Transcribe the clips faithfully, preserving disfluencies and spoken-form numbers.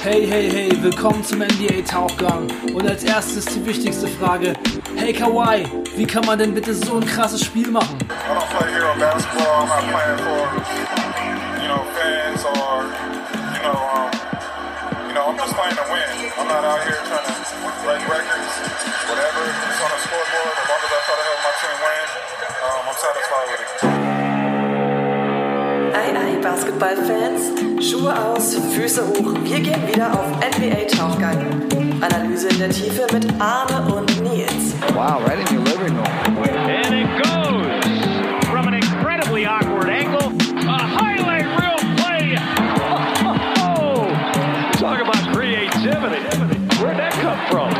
Hey, hey, hey, willkommen zum N B A-Tauchgang. Und als erstes die wichtigste Frage. Hey Kawhi, wie kann man denn bitte so ein krasses Spiel machen? I don't play hero basketball. I'm not playing for, you know, fans or, you know, um, you know, I'm just playing to win. I'm not out here trying to break records, whatever. It's on the scoreboard. As long as I try to help my team win, um, I'm satisfied with it. Ei, ei, Basketballfans, Schuhe aus, Füße hoch, wir gehen wieder auf N B A-Tauchgang. Analyse in der Tiefe mit Arne und Nils. Wow, right in your living room. And it goes from an incredibly awkward angle. A highlight reel play. Oh, talk about creativity. Where'd that come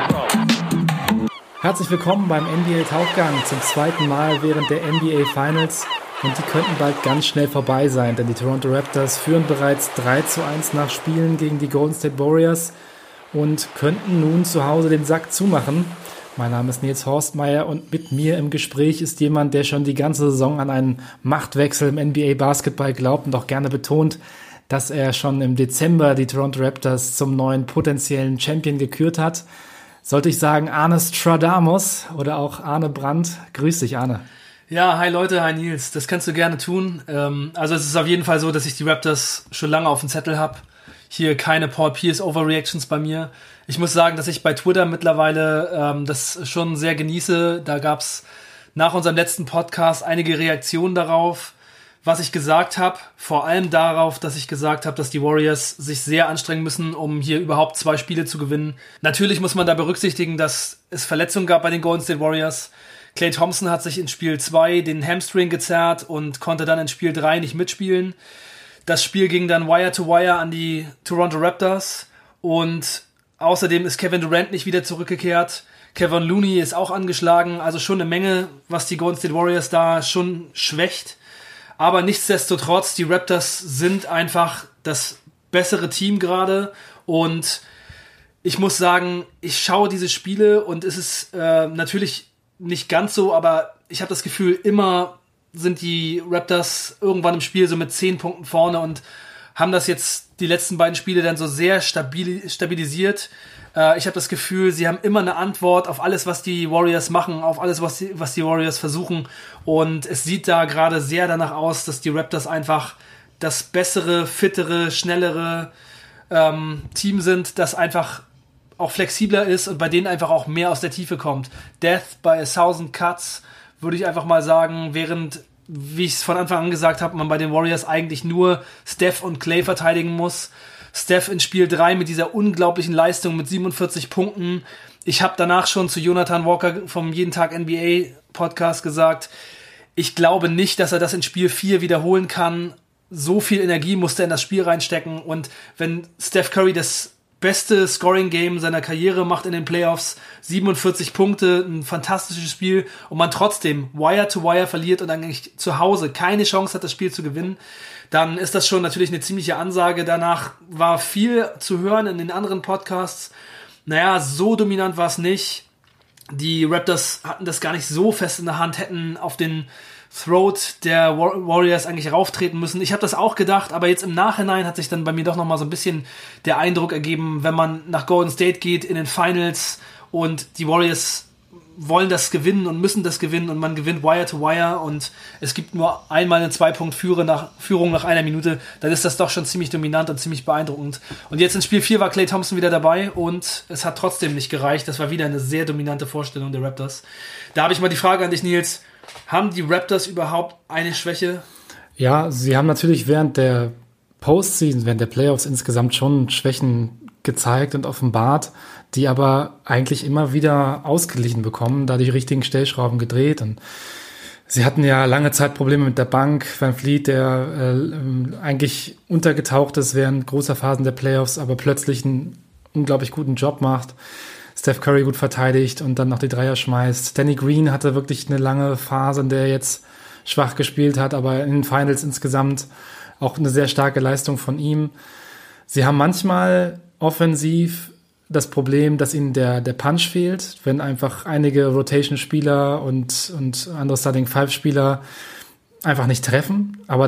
from? Herzlich willkommen beim N B A-Tauchgang zum zweiten Mal während der N B A Finals. Und die könnten bald ganz schnell vorbei sein, denn die Toronto Raptors führen bereits drei zu eins nach Spielen gegen die Golden State Warriors und könnten nun zu Hause den Sack zumachen. Mein Name ist Nils Horstmeier und mit mir im Gespräch ist jemand, der schon die ganze Saison an einen Machtwechsel im N B A-Basketball glaubt und auch gerne betont, dass er schon im Dezember die Toronto Raptors zum neuen potenziellen Champion gekürt hat. Sollte ich sagen Arne Stradamus oder auch Arne Brandt? Grüß dich, Arne. Ja, hi Leute, hi Nils, das kannst du gerne tun. Ähm, also es ist auf jeden Fall so, dass ich die Raptors schon lange auf dem Zettel habe. Hier keine Paul Pierce Overreactions bei mir. Ich muss sagen, dass ich bei Twitter mittlerweile ähm, das schon sehr genieße. Da gab's nach unserem letzten Podcast einige Reaktionen darauf, was ich gesagt habe. Vor allem darauf, dass ich gesagt habe, dass die Warriors sich sehr anstrengen müssen, um hier überhaupt zwei Spiele zu gewinnen. Natürlich muss man da berücksichtigen, dass es Verletzungen gab bei den Golden State Warriors. Klay Thompson hat sich in Spiel zwei den Hamstring gezerrt und konnte dann in Spiel drei nicht mitspielen. Das Spiel ging dann Wire to Wire an die Toronto Raptors und außerdem ist Kevin Durant nicht wieder zurückgekehrt. Kevin Looney ist auch angeschlagen, also schon eine Menge, was die Golden State Warriors da schon schwächt. Aber nichtsdestotrotz, die Raptors sind einfach das bessere Team gerade und ich muss sagen, ich schaue diese Spiele und es ist äh, natürlich nicht ganz so, aber ich habe das Gefühl, immer sind die Raptors irgendwann im Spiel so mit zehn Punkten vorne und haben das jetzt die letzten beiden Spiele dann so sehr stabil, stabilisiert. Äh, ich habe das Gefühl, sie haben immer eine Antwort auf alles, was die Warriors machen, auf alles, was die, was die Warriors versuchen. Und es sieht da gerade sehr danach aus, dass die Raptors einfach das bessere, fittere, schnellere ähm, Team sind, das einfach auch flexibler ist und bei denen einfach auch mehr aus der Tiefe kommt. Death by a thousand cuts, würde ich einfach mal sagen, während, wie ich es von Anfang an gesagt habe, man bei den Warriors eigentlich nur Steph und Klay verteidigen muss. Steph in Spiel drei mit dieser unglaublichen Leistung mit siebenundvierzig Punkten. Ich habe danach schon zu Jonathan Walker vom Jeden Tag N B A Podcast gesagt, ich glaube nicht, dass er das in Spiel vier wiederholen kann. So viel Energie musste er in das Spiel reinstecken und wenn Steph Curry das beste Scoring-Game seiner Karriere macht in den Playoffs, siebenundvierzig Punkte, ein fantastisches Spiel und man trotzdem Wire-to-Wire verliert und eigentlich zu Hause keine Chance hat, das Spiel zu gewinnen, dann ist das schon natürlich eine ziemliche Ansage. Danach war viel zu hören in den anderen Podcasts. Naja, so dominant war es nicht. Die Raptors hatten das gar nicht so fest in der Hand, hätten auf den Throat der Warriors eigentlich rauftreten müssen. Ich habe das auch gedacht, aber jetzt im Nachhinein hat sich dann bei mir doch nochmal so ein bisschen der Eindruck ergeben, wenn man nach Golden State geht in den Finals und die Warriors wollen das gewinnen und müssen das gewinnen und man gewinnt Wire to Wire und es gibt nur einmal eine Zwei-Punkt-Führung nach, Führung nach einer Minute, dann ist das doch schon ziemlich dominant und ziemlich beeindruckend. Und jetzt in Spiel vier war Klay Thompson wieder dabei und es hat trotzdem nicht gereicht. Das war wieder eine sehr dominante Vorstellung der Raptors. Da habe ich mal die Frage an dich, Nils. Haben die Raptors überhaupt eine Schwäche? Ja, sie haben natürlich während der Postseason, während der Playoffs insgesamt schon Schwächen gezeigt und offenbart, die aber eigentlich immer wieder ausgeglichen bekommen, da die richtigen Stellschrauben gedreht. Und sie hatten ja lange Zeit Probleme mit der Bank. Van Fleet, der äh, eigentlich untergetaucht ist während großer Phasen der Playoffs, aber plötzlich einen unglaublich guten Job macht. Steph Curry gut verteidigt und dann noch die Dreier schmeißt. Danny Green hatte wirklich eine lange Phase, in der er jetzt schwach gespielt hat, aber in den Finals insgesamt auch eine sehr starke Leistung von ihm. Sie haben manchmal offensiv das Problem, dass ihnen der, der Punch fehlt, wenn einfach einige Rotation-Spieler und, und andere Starting-Five-Spieler einfach nicht treffen. Aber dann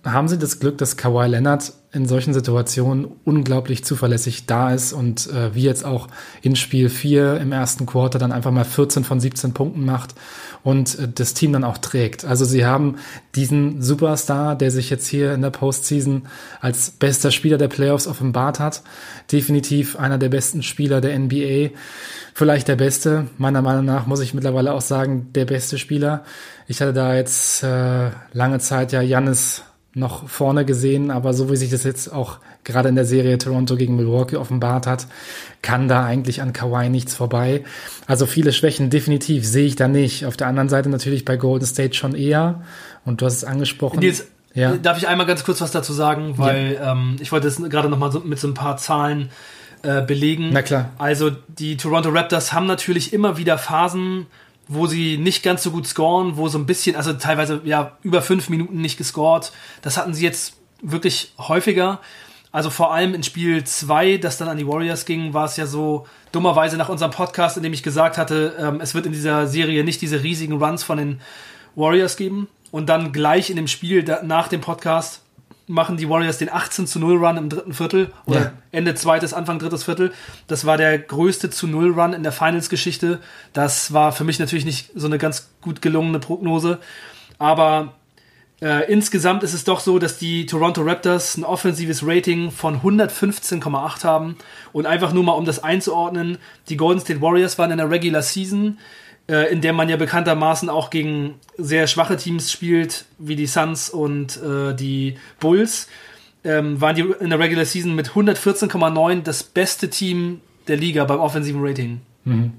haben sie das Glück, dass Kawhi Leonard in solchen Situationen unglaublich zuverlässig da ist und äh, wie jetzt auch in Spiel vier im ersten Quarter dann einfach mal vierzehn von siebzehn Punkten macht und äh, das Team dann auch trägt. Also sie haben diesen Superstar, der sich jetzt hier in der Postseason als bester Spieler der Playoffs offenbart hat. Definitiv einer der besten Spieler der N B A. Vielleicht der beste. Meiner Meinung nach muss ich mittlerweile auch sagen, der beste Spieler. Ich hatte da jetzt äh, lange Zeit ja Giannis noch vorne gesehen, aber so wie sich das jetzt auch gerade in der Serie Toronto gegen Milwaukee offenbart hat, kann da eigentlich an Kawhi nichts vorbei. Also viele Schwächen definitiv sehe ich da nicht. Auf der anderen Seite natürlich bei Golden State schon eher. Und du hast es angesprochen. Nils, ja. Darf ich einmal ganz kurz was dazu sagen? Weil ja. ähm, ich wollte das gerade noch mal so, mit so ein paar Zahlen äh, belegen. Na klar. Also die Toronto Raptors haben natürlich immer wieder Phasen, wo sie nicht ganz so gut scoren, wo so ein bisschen, also teilweise ja über fünf Minuten nicht gescored. Das hatten sie jetzt wirklich häufiger. Also vor allem in Spiel zwei, das dann an die Warriors ging, war es ja so dummerweise nach unserem Podcast, in dem ich gesagt hatte, ähm, es wird in dieser Serie nicht diese riesigen Runs von den Warriors geben. Und dann gleich in dem Spiel da, nach dem Podcast machen die Warriors den achtzehn zu null Run im dritten Viertel oder ja. Ende zweites, Anfang drittes Viertel. Das war der größte zu null Run in der Finals-Geschichte. Das war für mich natürlich nicht so eine ganz gut gelungene Prognose. Aber äh, insgesamt ist es doch so, dass die Toronto Raptors ein offensives Rating von hundertfünfzehn Komma acht haben. Und einfach nur mal, um das einzuordnen, die Golden State Warriors waren in der Regular Season, in der man ja bekanntermaßen auch gegen sehr schwache Teams spielt, wie die Suns und äh, die Bulls, ähm, waren die in der Regular Season mit hundertvierzehn Komma neun das beste Team der Liga beim offensiven Rating. Mhm.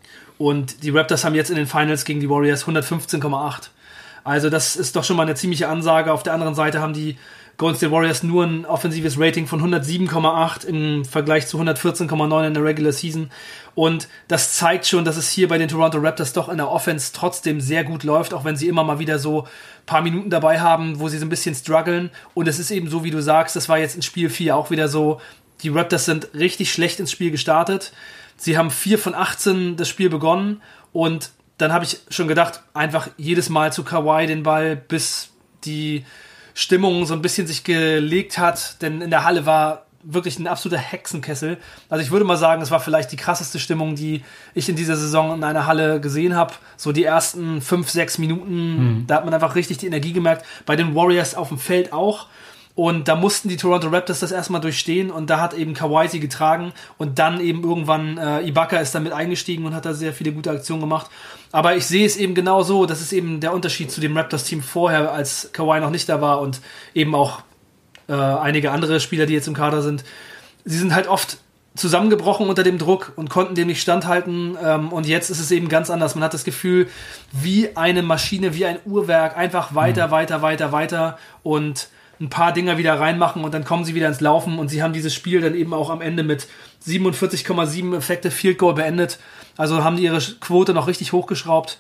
Und die Raptors haben jetzt in den Finals gegen die Warriors hundertfünfzehn Komma acht. Also das ist doch schon mal eine ziemliche Ansage. Auf der anderen Seite haben die Golden State Warriors nur ein offensives Rating von hundertsieben Komma acht im Vergleich zu hundertvierzehn Komma neun in der Regular Season. Und das zeigt schon, dass es hier bei den Toronto Raptors doch in der Offense trotzdem sehr gut läuft, auch wenn sie immer mal wieder so ein paar Minuten dabei haben, wo sie so ein bisschen strugglen. Und es ist eben so, wie du sagst, das war jetzt in Spiel vier auch wieder so, die Raptors sind richtig schlecht ins Spiel gestartet. Sie haben vier von achtzehn das Spiel begonnen und dann habe ich schon gedacht, einfach jedes Mal zu Kawhi den Ball, bis die Stimmung so ein bisschen sich gelegt hat, denn in der Halle war wirklich ein absoluter Hexenkessel. Also ich würde mal sagen, es war vielleicht die krasseste Stimmung, die ich in dieser Saison in einer Halle gesehen habe. So die ersten fünf, sechs Minuten, hm. da hat man einfach richtig die Energie gemerkt. Bei den Warriors auf dem Feld auch. Und da mussten die Toronto Raptors das erstmal durchstehen und da hat eben Kawhi sie getragen und dann eben irgendwann äh, Ibaka ist damit eingestiegen und hat da sehr viele gute Aktionen gemacht. Aber ich sehe es eben genau so, das ist eben der Unterschied zu dem Raptors-Team vorher, als Kawhi noch nicht da war und eben auch äh, einige andere Spieler, die jetzt im Kader sind. Sie sind halt oft zusammengebrochen unter dem Druck und konnten dem nicht standhalten ähm, und jetzt ist es eben ganz anders. Man hat das Gefühl, wie eine Maschine, wie ein Uhrwerk, einfach weiter, mhm. weiter, weiter, weiter und ein paar Dinger wieder reinmachen und dann kommen sie wieder ins Laufen und sie haben dieses Spiel dann eben auch am Ende mit siebenundvierzig Komma sieben Effective Field Goal beendet. Also haben die ihre Quote noch richtig hochgeschraubt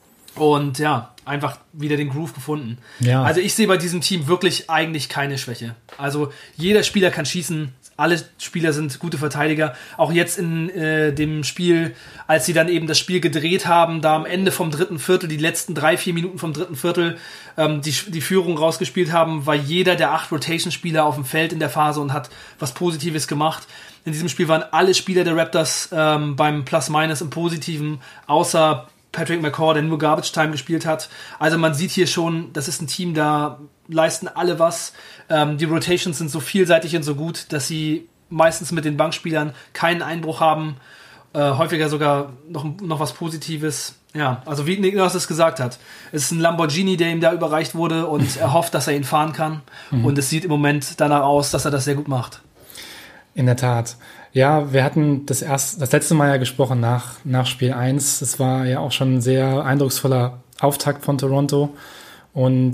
und ja, einfach wieder den Groove gefunden. Ja. Also ich sehe bei diesem Team wirklich eigentlich keine Schwäche. Also jeder Spieler kann schießen, alle Spieler sind gute Verteidiger. Auch jetzt in äh, dem Spiel, als sie dann eben das Spiel gedreht haben, da am Ende vom dritten Viertel, die letzten drei, vier Minuten vom dritten Viertel, ähm, die, die Führung rausgespielt haben, war jeder der acht Rotation-Spieler auf dem Feld in der Phase und hat was Positives gemacht. In diesem Spiel waren alle Spieler der Raptors ähm, beim Plus-Minus im Positiven, außer Patrick McCaw, der nur Garbage Time gespielt hat. Also man sieht hier schon, das ist ein Team, da leisten alle was. Ähm, die Rotations sind so vielseitig und so gut, dass sie meistens mit den Bankspielern keinen Einbruch haben. Äh, häufiger sogar noch, noch was Positives. Ja, also wie Niklas es gesagt hat, es ist ein Lamborghini, der ihm da überreicht wurde und er hofft, dass er ihn fahren kann. Mhm. Und es sieht im Moment danach aus, dass er das sehr gut macht. In der Tat. Ja, wir hatten das erst, das letzte Mal ja gesprochen nach, nach Spiel eins. Das war ja auch schon ein sehr eindrucksvoller Auftakt von Toronto. Und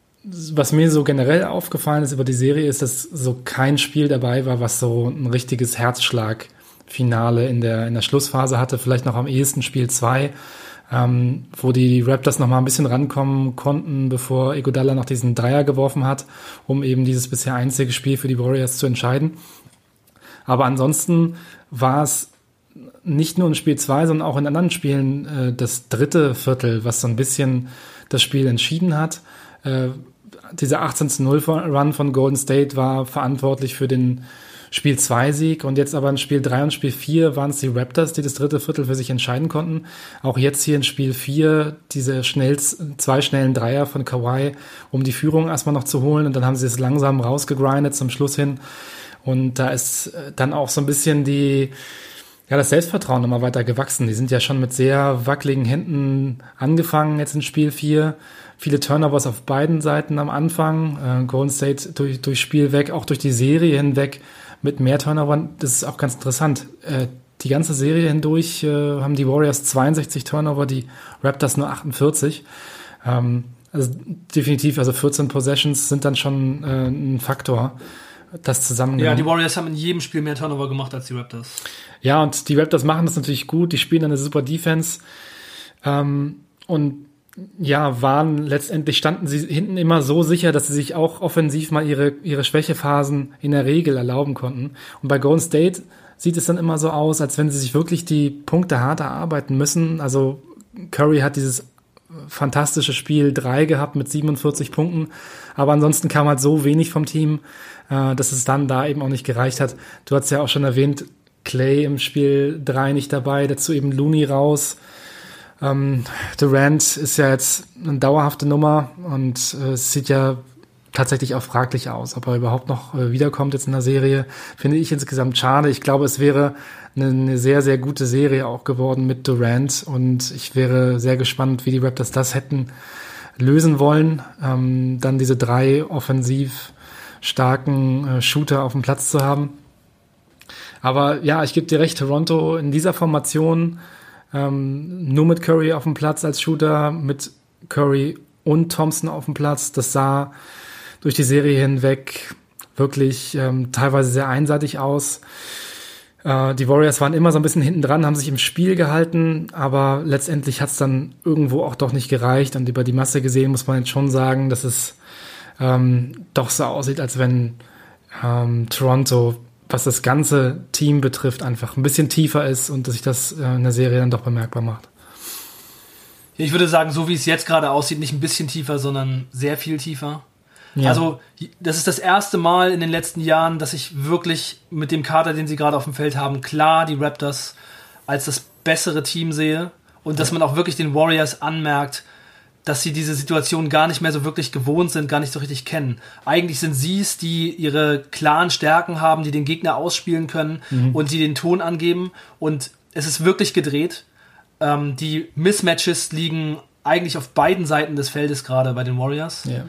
was mir so generell aufgefallen ist über die Serie, ist, dass so kein Spiel dabei war, was so ein richtiges Herzschlagfinale in der, in der Schlussphase hatte. Vielleicht noch am ehesten Spiel zwei, ähm, wo die Raptors noch mal ein bisschen rankommen konnten, bevor Iguodala noch diesen Dreier geworfen hat, um eben dieses bisher einzige Spiel für die Warriors zu entscheiden. Aber ansonsten war es nicht nur in Spiel zwei, sondern auch in anderen Spielen äh, das dritte Viertel, was so ein bisschen das Spiel entschieden hat. Äh, dieser achtzehn zu null Run von Golden State war verantwortlich für den Spiel zwei Sieg und jetzt aber in Spiel drei und Spiel vier waren es die Raptors, die das dritte Viertel für sich entscheiden konnten. Auch jetzt hier in Spiel vier diese schnell, zwei schnellen Dreier von Kawhi, um die Führung erstmal noch zu holen und dann haben sie es langsam rausgegrindet zum Schluss hin und da ist dann auch so ein bisschen die, ja, das Selbstvertrauen immer weiter gewachsen. Die sind ja schon mit sehr wackeligen Händen angefangen jetzt in Spiel vier. Viele Turnovers auf beiden Seiten am Anfang. Äh, Golden State durch, durch Spiel weg, auch durch die Serie hinweg mit mehr Turnovern. Das ist auch ganz interessant. Äh, die ganze Serie hindurch äh, haben die Warriors zweiundsechzig Turnover, die Raptors nur achtundvierzig. Ähm, also definitiv, also vierzehn Possessions sind dann schon äh, ein Faktor. Das zusammengenommen. Ja, die Warriors haben in jedem Spiel mehr Turnover gemacht als die Raptors. Ja, und die Raptors machen das natürlich gut. Die spielen eine super Defense. Ähm, und ja, waren letztendlich standen sie hinten immer so sicher, dass sie sich auch offensiv mal ihre, ihre Schwächephasen in der Regel erlauben konnten. Und bei Golden State sieht es dann immer so aus, als wenn sie sich wirklich die Punkte hart erarbeiten müssen. Also Curry hat dieses fantastische Spiel drei gehabt mit siebenundvierzig Punkten. Aber ansonsten kam halt so wenig vom Team, äh, dass es dann da eben auch nicht gereicht hat. Du hast ja auch schon erwähnt, Clay im Spiel drei nicht dabei, dazu eben Looney raus. Ähm, Durant ist ja jetzt eine dauerhafte Nummer und äh, es sieht ja tatsächlich auch fraglich aus, ob er überhaupt noch äh, wiederkommt jetzt in der Serie. Finde ich insgesamt schade. Ich glaube, es wäre eine, eine sehr, sehr gute Serie auch geworden mit Durant und ich wäre sehr gespannt, wie die Raptors das hätten lösen wollen. Ähm, dann diese drei offensiv starken äh, Shooter auf dem Platz zu haben. Aber ja, ich gebe dir recht, Toronto in dieser Formation ähm, nur mit Curry auf dem Platz als Shooter, mit Curry und Thompson auf dem Platz, das sah durch die Serie hinweg wirklich ähm, teilweise sehr einseitig aus. Äh, die Warriors waren immer so ein bisschen hinten dran, haben sich im Spiel gehalten, aber letztendlich hat es dann irgendwo auch doch nicht gereicht und über die Masse gesehen muss man jetzt schon sagen, dass es ähm, doch so aussieht, als wenn ähm, Toronto, was das ganze Team betrifft, einfach ein bisschen tiefer ist und dass sich das äh, in der Serie dann doch bemerkbar macht. Ich würde sagen, so wie es jetzt gerade aussieht, nicht ein bisschen tiefer, sondern sehr viel tiefer. Ja. Also das ist das erste Mal in den letzten Jahren, dass ich wirklich mit dem Kader, den sie gerade auf dem Feld haben, klar die Raptors als das bessere Team sehe und dass man auch wirklich den Warriors anmerkt, dass sie diese Situation gar nicht mehr so wirklich gewohnt sind, gar nicht so richtig kennen. Eigentlich sind sie es, die ihre klaren Stärken haben, die den Gegner ausspielen können mhm. und die den Ton angeben. Und es ist wirklich gedreht. Ähm, die Mismatches liegen eigentlich auf beiden Seiten des Feldes gerade bei den Warriors. Ja.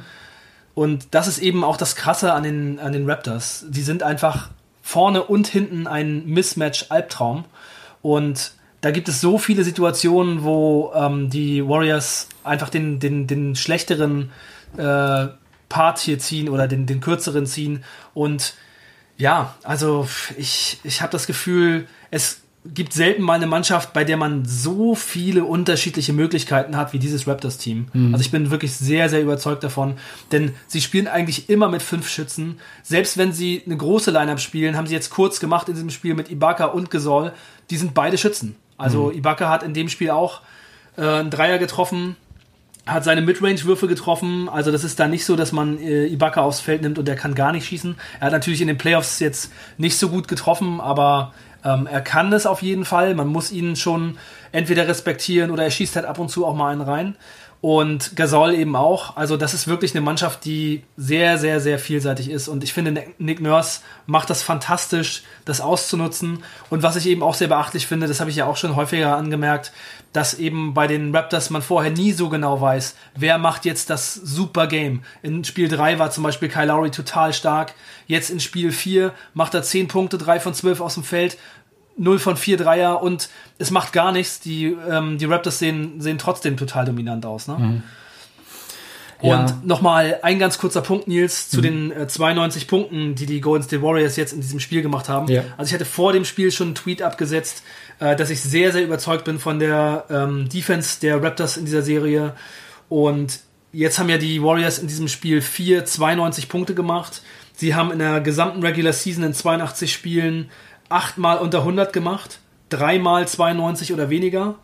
Und das ist eben auch das Krasse an den, an den Raptors. Die sind einfach vorne und hinten ein Mismatch-Albtraum. Und da gibt es so viele Situationen, wo ähm, die Warriors einfach den, den, den schlechteren äh, Part hier ziehen oder den, den kürzeren ziehen. Und ja, also ich, ich habe das Gefühl, es gibt selten mal eine Mannschaft, bei der man so viele unterschiedliche Möglichkeiten hat wie dieses Raptors-Team. Mhm. Also ich bin wirklich sehr, sehr überzeugt davon, denn sie spielen eigentlich immer mit fünf Schützen. Selbst wenn sie eine große Lineup spielen, haben sie jetzt kurz gemacht in diesem Spiel mit Ibaka und Gasol, die sind beide Schützen. Also mhm. Ibaka hat in dem Spiel auch äh, einen Dreier getroffen, hat seine Midrange-Würfe getroffen. Also das ist da nicht so, dass man äh, Ibaka aufs Feld nimmt und der kann gar nicht schießen. Er hat natürlich in den Playoffs jetzt nicht so gut getroffen, aber ähm, er kann es auf jeden Fall. Man muss ihn schon entweder respektieren oder er schießt halt ab und zu auch mal einen rein. Und Gasol eben auch. Also das ist wirklich eine Mannschaft, die sehr, sehr, sehr vielseitig ist. Und ich finde, Nick Nurse macht das fantastisch, das auszunutzen. Und was ich eben auch sehr beachtlich finde, das habe ich ja auch schon häufiger angemerkt, dass eben bei den Raptors man vorher nie so genau weiß, wer macht jetzt das super Game. In Spiel drei war zum Beispiel Kyle Lowry total stark. Jetzt in Spiel vier macht er zehn Punkte, drei von zwölf aus dem Feld. null von vier Dreier und es macht gar nichts. Die, ähm, die Raptors sehen, sehen trotzdem total dominant aus. Ne? Mhm. Ja. Und nochmal ein ganz kurzer Punkt, Nils, zu mhm. den äh, zweiundneunzig Punkten, die die Golden State Warriors jetzt in diesem Spiel gemacht haben. Ja. Also ich hatte vor dem Spiel schon einen Tweet abgesetzt, äh, dass ich sehr, sehr überzeugt bin von der ähm, Defense der Raptors in dieser Serie. Und jetzt haben ja die Warriors in diesem Spiel vier zweiundneunzig Punkte gemacht. Sie haben in der gesamten Regular Season in zweiundachtzig Spielen achtmal unter hundert gemacht, dreimal zweiundneunzig oder weniger.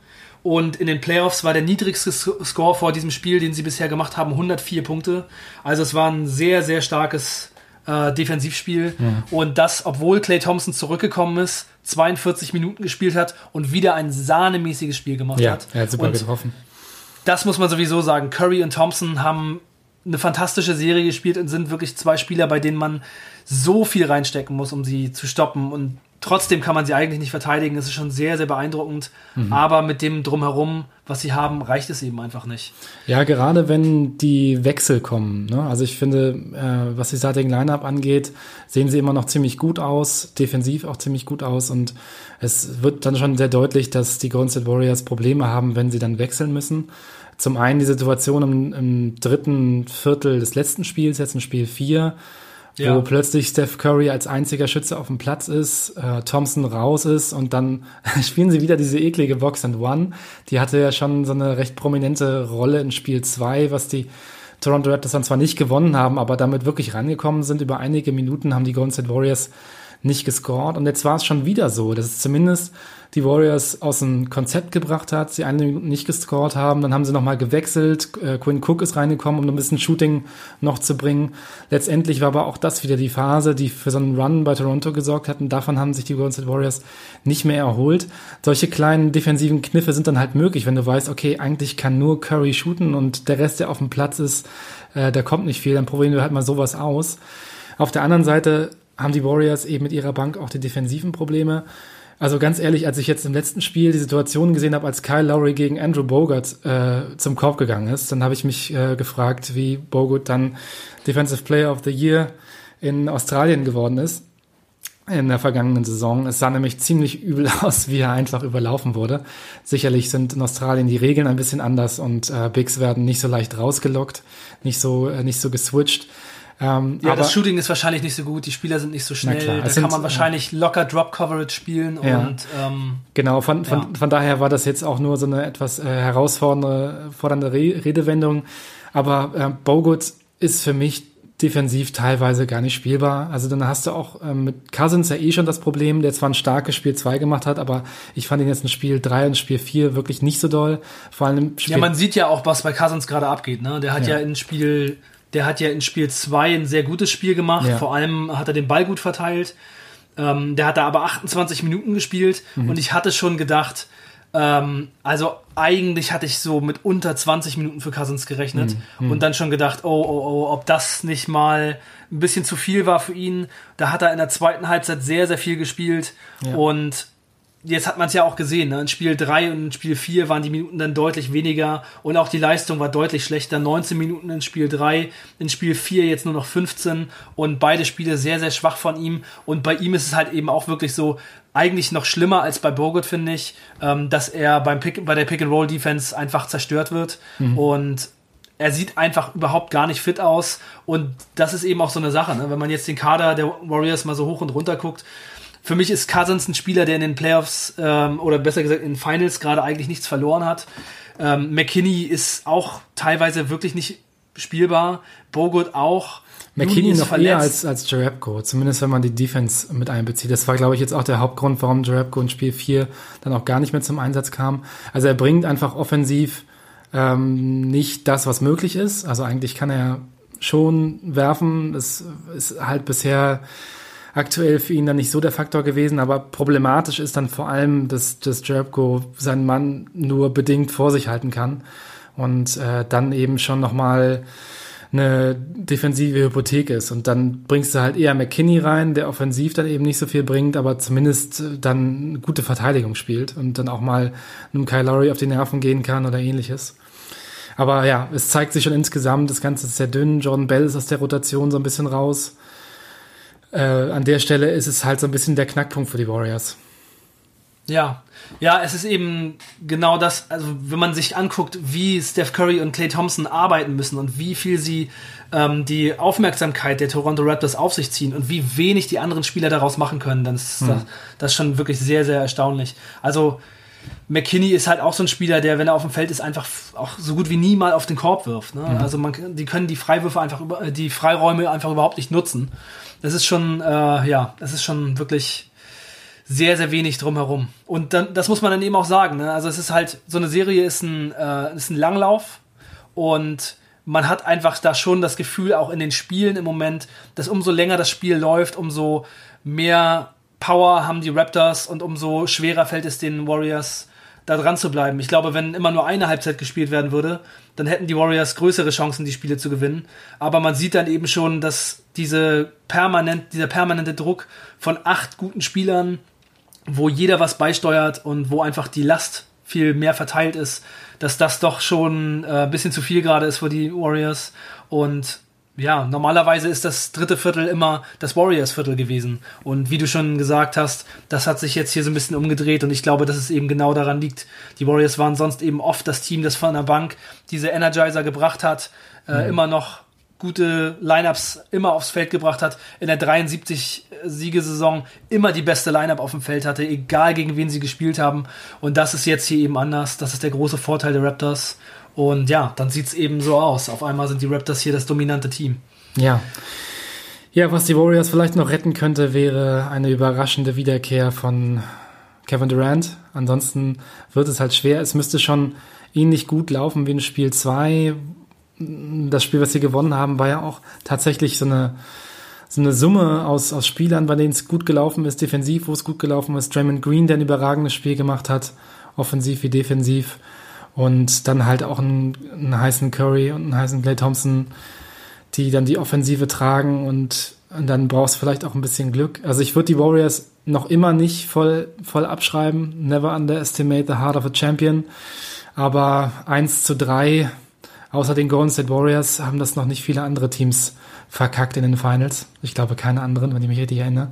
Und in den Playoffs war der niedrigste Score vor diesem Spiel, den sie bisher gemacht haben, hundertvier Punkte. Also es war ein sehr, sehr starkes äh, Defensivspiel. Ja. Und das, obwohl Klay Thompson zurückgekommen ist, zweiundvierzig Minuten gespielt hat und wieder ein sahnemäßiges Spiel gemacht ja, hat. Er hat super und getroffen. Das muss man sowieso sagen. Curry und Thompson haben eine fantastische Serie gespielt und sind wirklich zwei Spieler, bei denen man so viel reinstecken muss, um sie zu stoppen. Und trotzdem kann man sie eigentlich nicht verteidigen. Das ist schon sehr, sehr beeindruckend. Mhm. Aber mit dem Drumherum, was sie haben, reicht es eben einfach nicht. Ja, gerade wenn die Wechsel kommen. Ne? Also ich finde, äh, was die Starting Lineup angeht, sehen sie immer noch ziemlich gut aus. Defensiv auch ziemlich gut aus. Und es wird dann schon sehr deutlich, dass die Golden State Warriors Probleme haben, wenn sie dann wechseln müssen. Zum einen die Situation im, im dritten Viertel des letzten Spiels, jetzt in Spiel vier, ja. wo plötzlich Steph Curry als einziger Schütze auf dem Platz ist, äh, Thompson raus ist und dann spielen sie wieder diese eklige Box and One. Die hatte ja schon so eine recht prominente Rolle in Spiel zwei, was die Toronto Raptors dann zwar nicht gewonnen haben, aber damit wirklich rangekommen sind. Über einige Minuten haben die Golden State Warriors nicht gescored. Und jetzt war es schon wieder so, dass es zumindest die Warriors aus dem Konzept gebracht hat, sie eine Minute nicht gescored haben. Dann haben sie nochmal gewechselt. Äh, Quinn Cook ist reingekommen, um ein bisschen Shooting noch zu bringen. Letztendlich war aber auch das wieder die Phase, die für so einen Run bei Toronto gesorgt hat. Und davon haben sich die Golden State Warriors nicht mehr erholt. Solche kleinen defensiven Kniffe sind dann halt möglich, wenn du weißt, okay, eigentlich kann nur Curry shooten und der Rest, der auf dem Platz ist, äh, da kommt nicht viel. Dann probieren wir halt mal sowas aus. Auf der anderen Seite haben die Warriors eben mit ihrer Bank auch die defensiven Probleme. Also ganz ehrlich, als ich jetzt im letzten Spiel die Situation gesehen habe, als Kyle Lowry gegen Andrew Bogut äh, zum Korb gegangen ist, dann habe ich mich äh, gefragt, wie Bogut dann Defensive Player of the Year in Australien geworden ist in der vergangenen Saison. Es sah nämlich ziemlich übel aus, wie er einfach überlaufen wurde. Sicherlich sind in Australien die Regeln ein bisschen anders und äh, Bigs werden nicht so leicht rausgelockt, nicht so äh, nicht so geswitcht. Ähm, ja, aber das Shooting ist wahrscheinlich nicht so gut, die Spieler sind nicht so schnell, klar, da sind, kann man wahrscheinlich locker Drop-Coverage spielen ja. und ähm, genau, von, von, ja. von daher war das jetzt auch nur so eine etwas äh, herausfordernde fordernde Re- Redewendung, aber äh, Bogut ist für mich defensiv teilweise gar nicht spielbar, also dann hast du auch ähm, mit Cousins ja eh schon das Problem, der zwar ein starkes Spiel zwei gemacht hat, aber ich fand ihn jetzt in Spiel drei und Spiel vier wirklich nicht so doll, vor allem im Spiel... Ja, man sieht ja auch, was bei Cousins gerade abgeht, ne? Der hat ja, ja in Spiel... Der hat ja in Spiel zwei ein sehr gutes Spiel gemacht. Ja. Vor allem hat er den Ball gut verteilt. Ähm, der hat da aber achtundzwanzig Minuten gespielt. Mhm. Und ich hatte schon gedacht, ähm, also eigentlich hatte ich so mit unter zwanzig Minuten für Cousins gerechnet. Mhm. Und dann schon gedacht, oh, oh, oh, ob das nicht mal ein bisschen zu viel war für ihn. Da hat er in der zweiten Halbzeit sehr, sehr viel gespielt. Ja. Und jetzt hat man es ja auch gesehen, ne? In Spiel drei und in Spiel vier waren die Minuten dann deutlich weniger und auch die Leistung war deutlich schlechter. neunzehn Minuten in Spiel drei, in Spiel vier jetzt nur noch fünfzehn und beide Spiele sehr, sehr schwach von ihm. Und bei ihm ist es halt eben auch wirklich so, eigentlich noch schlimmer als bei Bogut, finde ich, ähm, dass er beim Pick, bei der Pick-and-Roll-Defense einfach zerstört wird. Mhm. Und er sieht einfach überhaupt gar nicht fit aus. Und das ist eben auch so eine Sache, ne? Wenn man jetzt den Kader der Warriors mal so hoch und runter guckt, für mich ist Cousins ein Spieler, der in den Playoffs ähm, oder besser gesagt in den Finals gerade eigentlich nichts verloren hat. Ähm, McKinney ist auch teilweise wirklich nicht spielbar. Bogut auch. McKinney noch verletzt. Eher als, als Jerebko, zumindest wenn man die Defense mit einbezieht. Das war, glaube ich, jetzt auch der Hauptgrund, warum Jerebko in Spiel vier dann auch gar nicht mehr zum Einsatz kam. Also er bringt einfach offensiv ähm, nicht das, was möglich ist. Also eigentlich kann er schon werfen. Das ist halt bisher aktuell für ihn dann nicht so der Faktor gewesen, aber problematisch ist dann vor allem, dass, dass Jerebko seinen Mann nur bedingt vor sich halten kann und äh, dann eben schon nochmal eine defensive Hypothek ist. Und dann bringst du halt eher McKinney rein, der offensiv dann eben nicht so viel bringt, aber zumindest dann eine gute Verteidigung spielt und dann auch mal einem Kyle Lowry auf die Nerven gehen kann oder ähnliches. Aber ja, es zeigt sich schon insgesamt, das Ganze ist sehr dünn. Jordan Bell ist aus der Rotation so ein bisschen raus. Äh, an der Stelle ist es halt so ein bisschen der Knackpunkt für die Warriors. Ja, ja, es ist eben genau das, also wenn man sich anguckt, wie Steph Curry und Klay Thompson arbeiten müssen und wie viel sie ähm, die Aufmerksamkeit der Toronto Raptors auf sich ziehen und wie wenig die anderen Spieler daraus machen können, dann ist hm. das, das schon wirklich sehr, sehr erstaunlich. Also McKinney ist halt auch so ein Spieler, der, wenn er auf dem Feld ist, einfach auch so gut wie nie mal auf den Korb wirft. Ne? Mhm. Also man, die können die Freiwürfe einfach über, die Freiräume einfach überhaupt nicht nutzen. Das ist schon, äh, ja, das ist schon wirklich sehr, sehr wenig drumherum. Und dann, das muss man dann eben auch sagen. Ne? Also es ist halt, so eine Serie ist ein, äh, ist ein Langlauf und man hat einfach da schon das Gefühl, auch in den Spielen im Moment, dass umso länger das Spiel läuft, umso mehr Power haben die Raptors und umso schwerer fällt es den Warriors, da dran zu bleiben. Ich glaube, wenn immer nur eine Halbzeit gespielt werden würde, dann hätten die Warriors größere Chancen, die Spiele zu gewinnen. Aber man sieht dann eben schon, dass diese permanent, dieser permanente Druck von acht guten Spielern, wo jeder was beisteuert und wo einfach die Last viel mehr verteilt ist, dass das doch schon äh, ein bisschen zu viel gerade ist für die Warriors. Und ja, normalerweise ist das dritte Viertel immer das Warriors-Viertel gewesen. Und wie du schon gesagt hast, das hat sich jetzt hier so ein bisschen umgedreht und ich glaube, dass es eben genau daran liegt. Die Warriors waren sonst eben oft das Team, das von der Bank diese Energizer gebracht hat, äh, mhm. immer noch gute Lineups immer aufs Feld gebracht hat, in der dreiundsiebzig-Siegesaison immer die beste Lineup auf dem Feld hatte, egal gegen wen sie gespielt haben. Und das ist jetzt hier eben anders. Das ist der große Vorteil der Raptors. Und ja, dann sieht es eben so aus. Auf einmal sind die Raptors hier das dominante Team. Ja. Ja, was die Warriors vielleicht noch retten könnte, wäre eine überraschende Wiederkehr von Kevin Durant. Ansonsten wird es halt schwer. Es müsste schon ähnlich gut laufen wie in Spiel zwei. Das Spiel, was sie gewonnen haben, war ja auch tatsächlich so eine, so eine Summe aus, aus Spielern, bei denen es gut gelaufen ist, defensiv, wo es gut gelaufen ist. Draymond Green, der ein überragendes Spiel gemacht hat, offensiv wie defensiv. Und dann halt auch einen, einen heißen Curry und einen heißen Klay Thompson, die dann die Offensive tragen und, und dann brauchst du vielleicht auch ein bisschen Glück. Also ich würde die Warriors noch immer nicht voll, voll abschreiben. Never underestimate the heart of a champion. Aber eins zu drei außer den Golden State Warriors haben das noch nicht viele andere Teams verkackt in den Finals. Ich glaube, keine anderen, wenn ich mich richtig erinnere.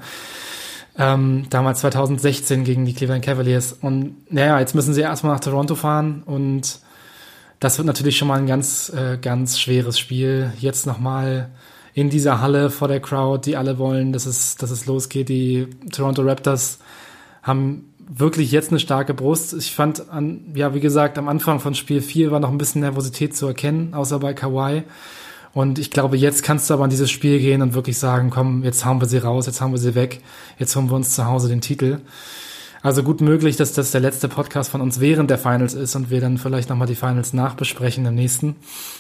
Ähm, damals zwanzig sechzehn gegen die Cleveland Cavaliers. Und naja, jetzt müssen sie erstmal nach Toronto fahren und das wird natürlich schon mal ein ganz, äh, ganz schweres Spiel. Jetzt nochmal in dieser Halle vor der Crowd, die alle wollen, dass es, dass es losgeht. Die Toronto Raptors haben wirklich jetzt eine starke Brust. Ich fand, an, ja, wie gesagt, am Anfang von Spiel vier war noch ein bisschen Nervosität zu erkennen, außer bei Kawhi. Und ich glaube, jetzt kannst du aber in dieses Spiel gehen und wirklich sagen, komm, jetzt hauen wir sie raus, jetzt hauen wir sie weg, jetzt holen wir uns zu Hause den Titel. Also gut möglich, dass das der letzte Podcast von uns während der Finals ist und wir dann vielleicht nochmal die Finals nachbesprechen im nächsten.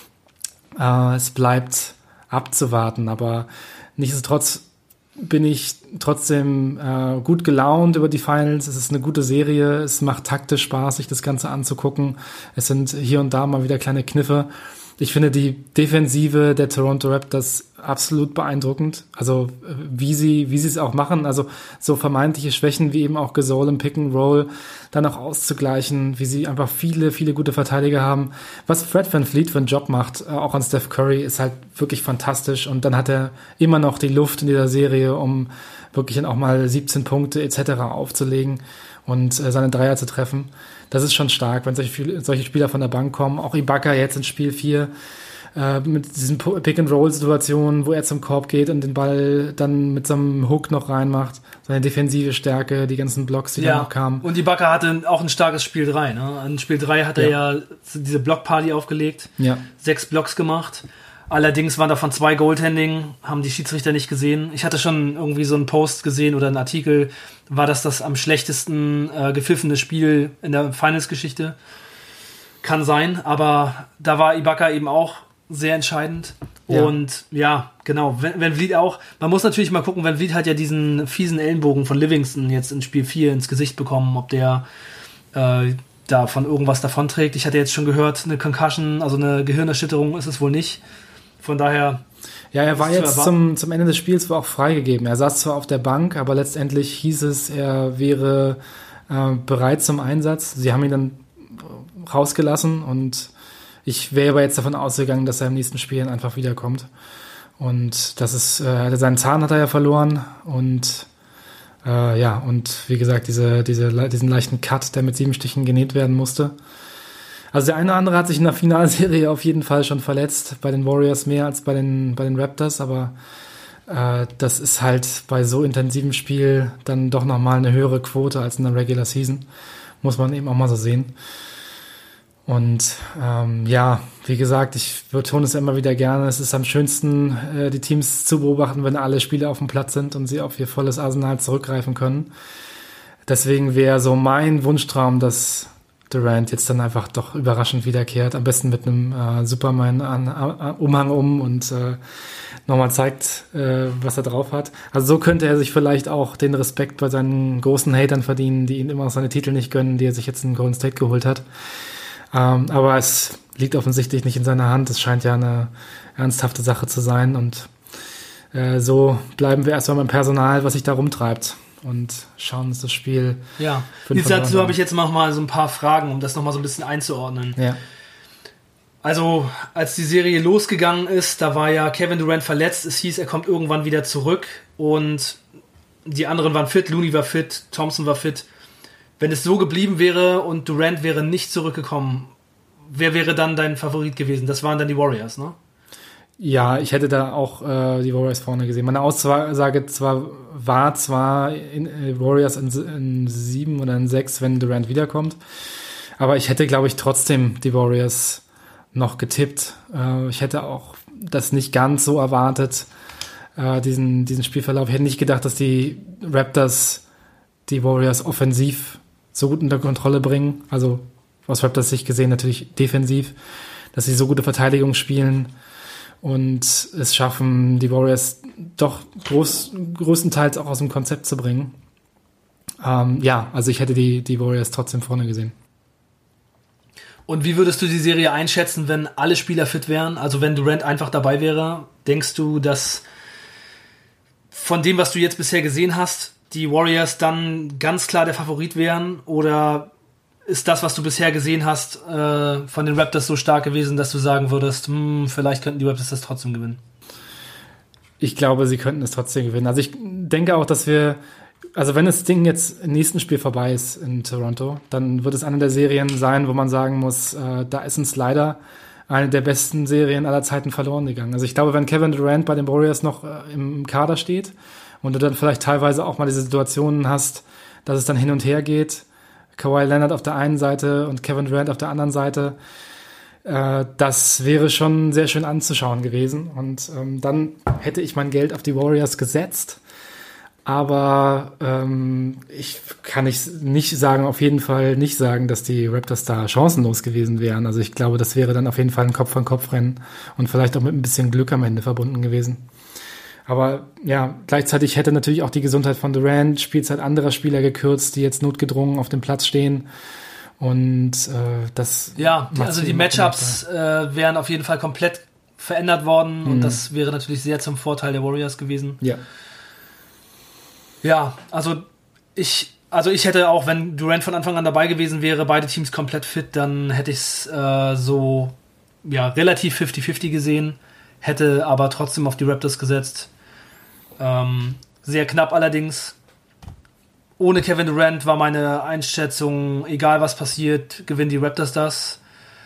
Äh, es bleibt abzuwarten, aber nichtsdestotrotz bin ich trotzdem äh, gut gelaunt über die Finals. Es ist eine gute Serie. Es macht taktisch Spaß, sich das Ganze anzugucken. Es sind hier und da mal wieder kleine Kniffe. Ich finde die Defensive der Toronto Raptors absolut beeindruckend. Also wie sie wie sie es auch machen. Also so vermeintliche Schwächen wie eben auch Gasol im Pick and Roll dann auch auszugleichen. Wie sie einfach viele, viele gute Verteidiger haben. Was Fred VanVleet für einen Job macht, auch an Steph Curry, ist halt wirklich fantastisch. Und dann hat er immer noch die Luft in dieser Serie, um wirklich dann auch mal siebzehn Punkte et cetera aufzulegen und äh, seine Dreier zu treffen. Das ist schon stark, wenn solche, solche Spieler von der Bank kommen. Auch Ibaka jetzt in Spiel vier äh, mit diesen Pick-and-Roll-Situationen, wo er zum Korb geht und den Ball dann mit so einem Hook noch reinmacht. Seine defensive Stärke, die ganzen Blocks, die ja, da noch kamen. Und Ibaka hatte auch ein starkes Spiel drei. Ne? An Spiel drei hat er ja, ja diese Blockparty aufgelegt, ja. sechs Blocks gemacht. Allerdings waren davon zwei Goaltending, haben die Schiedsrichter nicht gesehen. Ich hatte schon irgendwie so einen Post gesehen oder einen Artikel, war das das am schlechtesten äh, gepfiffene Spiel in der Finals-Geschichte. Kann sein, aber da war Ibaka eben auch sehr entscheidend. Ja. Und ja, genau, VanVleet auch. Man muss natürlich mal gucken, VanVleet hat ja diesen fiesen Ellenbogen von Livingston jetzt in Spiel vier ins Gesicht bekommen, ob der äh, da von irgendwas davonträgt. Ich hatte jetzt schon gehört, eine Concussion, also eine Gehirnerschütterung ist es wohl nicht. Von daher... Ja, er war jetzt zum, zum Ende des Spiels auch freigegeben. Er saß zwar auf der Bank, aber letztendlich hieß es, er wäre äh, bereit zum Einsatz. Sie haben ihn dann rausgelassen und ich wäre aber jetzt davon ausgegangen, dass er im nächsten Spiel einfach wiederkommt. Und das ist, äh, seinen Zahn hat er ja verloren und äh, ja, und wie gesagt, diese, diese, diesen leichten Cut, der mit sieben Stichen genäht werden musste. Also der eine oder andere hat sich in der Finalserie auf jeden Fall schon verletzt, bei den Warriors mehr als bei den, bei den Raptors, aber äh, das ist halt bei so intensivem Spiel dann doch nochmal eine höhere Quote als in der Regular Season, muss man eben auch mal so sehen. Und ähm, ja, wie gesagt, ich betone es ja immer wieder gerne, es ist am schönsten, äh, die Teams zu beobachten, wenn alle Spieler auf dem Platz sind und sie auf ihr volles Arsenal zurückgreifen können. Deswegen wäre so mein Wunschtraum, dass Durant jetzt dann einfach doch überraschend wiederkehrt. Am besten mit einem äh, Superman-Umhang um und äh, nochmal zeigt, äh, was er drauf hat. Also so könnte er sich vielleicht auch den Respekt bei seinen großen Hatern verdienen, die ihn immer seine Titel nicht gönnen, die er sich jetzt in Golden State geholt hat. Ähm, aber es liegt offensichtlich nicht in seiner Hand. Es scheint ja eine ernsthafte Sache zu sein. Und äh, so bleiben wir erstmal beim Personal, was sich da rumtreibt. Und schauen uns das Spiel. Ja, jetzt dazu habe ich jetzt noch mal so ein paar Fragen, um das noch mal so ein bisschen einzuordnen. Ja. Also, als die Serie losgegangen ist, da war ja Kevin Durant verletzt. Es hieß, er kommt irgendwann wieder zurück. Und die anderen waren fit. Looney war fit, Thompson war fit. Wenn es so geblieben wäre und Durant wäre nicht zurückgekommen, wer wäre dann dein Favorit gewesen? Das waren dann die Warriors, ne? Ja, ich hätte da auch äh, die Warriors vorne gesehen. Meine Aussage zwar war zwar in, äh, Warriors in, in sieben oder in sechs, wenn Durant wiederkommt, aber ich hätte, glaube ich, trotzdem die Warriors noch getippt. Äh, ich hätte auch das nicht ganz so erwartet, äh, diesen, diesen Spielverlauf. Ich hätte nicht gedacht, dass die Raptors die Warriors offensiv so gut unter Kontrolle bringen. Also aus Raptors Sicht gesehen natürlich defensiv, dass sie so gute Verteidigung spielen und es schaffen, die Warriors doch groß, größtenteils auch aus dem Konzept zu bringen. Ähm, ja, also ich hätte die, die Warriors trotzdem vorne gesehen. Und wie würdest du die Serie einschätzen, wenn alle Spieler fit wären? Also wenn Durant einfach dabei wäre, denkst du, dass von dem, was du jetzt bisher gesehen hast, die Warriors dann ganz klar der Favorit wären? Oder ist das, was du bisher gesehen hast, äh, von den Raptors so stark gewesen, dass du sagen würdest, hm, vielleicht könnten die Raptors das trotzdem gewinnen? Ich glaube, sie könnten es trotzdem gewinnen. Also ich denke auch, dass wir, also wenn das Ding jetzt im nächsten Spiel vorbei ist in Toronto, dann wird es eine der Serien sein, wo man sagen muss, äh, da ist uns leider eine der besten Serien aller Zeiten verloren gegangen. Also ich glaube, wenn Kevin Durant bei den Warriors noch äh, im Kader steht und du dann vielleicht teilweise auch mal diese Situationen hast, dass es dann hin und her geht, Kawhi Leonard auf der einen Seite und Kevin Durant auf der anderen Seite, äh, das wäre schon sehr schön anzuschauen gewesen. Und ähm, dann hätte ich mein Geld auf die Warriors gesetzt. Aber ähm, ich kann ich nicht sagen, auf jeden Fall nicht sagen, dass die Raptors da chancenlos gewesen wären. Also ich glaube, das wäre dann auf jeden Fall ein Kopf-an-Kopf-Rennen und vielleicht auch mit ein bisschen Glück am Ende verbunden gewesen. Aber ja, gleichzeitig hätte natürlich auch die Gesundheit von Durant, Spielzeit anderer Spieler gekürzt, die jetzt notgedrungen auf dem Platz stehen. Und äh, das... Ja, die, also die Matchups äh, wären auf jeden Fall komplett verändert worden. Mhm. Und das wäre natürlich sehr zum Vorteil der Warriors gewesen. Ja. Ja, also ich, also ich hätte auch, wenn Durant von Anfang an dabei gewesen wäre, beide Teams komplett fit, dann hätte ich es äh, so ja, relativ fifty fifty gesehen, hätte aber trotzdem auf die Raptors gesetzt. Ähm, sehr knapp allerdings. Ohne Kevin Durant war meine Einschätzung, egal was passiert, gewinnen die Raptors das.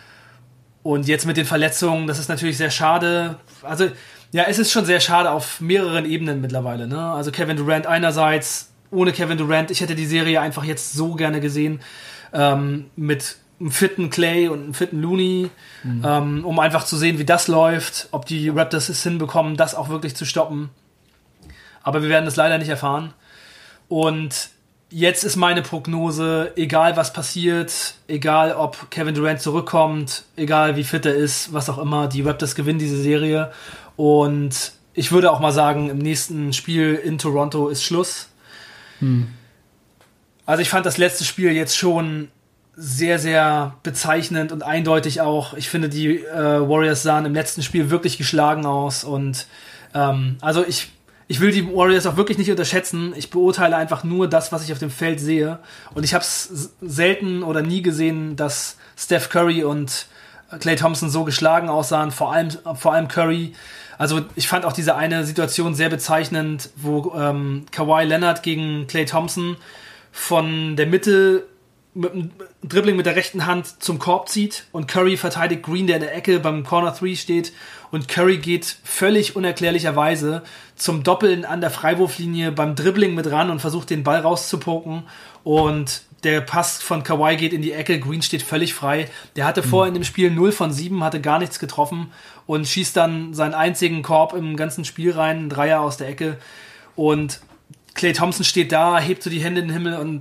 Und jetzt mit den Verletzungen, das ist natürlich sehr schade. Also ja, es ist schon sehr schade auf mehreren Ebenen mittlerweile. Ne? Also Kevin Durant einerseits, ohne Kevin Durant, ich hätte die Serie einfach jetzt so gerne gesehen, ähm, mit einem fitten Clay und einem fitten Looney, mhm. ähm, um einfach zu sehen, wie das läuft, ob die Raptors es hinbekommen, das auch wirklich zu stoppen. Aber wir werden es leider nicht erfahren. Und jetzt ist meine Prognose, egal was passiert, egal ob Kevin Durant zurückkommt, egal wie fit er ist, was auch immer, die Raptors gewinnen diese Serie. Und ich würde auch mal sagen, im nächsten Spiel in Toronto ist Schluss. Hm. Also ich fand das letzte Spiel jetzt schon sehr, sehr bezeichnend und eindeutig auch. Ich finde, die äh, Warriors sahen im letzten Spiel wirklich geschlagen aus. Und ähm, also ich Ich will die Warriors auch wirklich nicht unterschätzen. Ich beurteile einfach nur das, was ich auf dem Feld sehe. Und ich habe es selten oder nie gesehen, dass Steph Curry und Klay Thompson so geschlagen aussahen. Vor allem, vor allem Curry. Also ich fand auch diese eine Situation sehr bezeichnend, wo ähm, Kawhi Leonard gegen Klay Thompson von der Mitte mit einem Dribbling mit der rechten Hand zum Korb zieht und Curry verteidigt Green, der in der Ecke beim Corner drei steht, und Curry geht völlig unerklärlicherweise zum Doppeln an der Freiwurflinie beim Dribbling mit ran und versucht den Ball rauszupoken, und der Pass von Kawhi geht in die Ecke, Green steht völlig frei. Der hatte mhm. vorher in dem Spiel null von sieben, hatte gar nichts getroffen und schießt dann seinen einzigen Korb im ganzen Spiel rein, einen Dreier aus der Ecke, und Klay Thompson steht da, hebt so die Hände in den Himmel und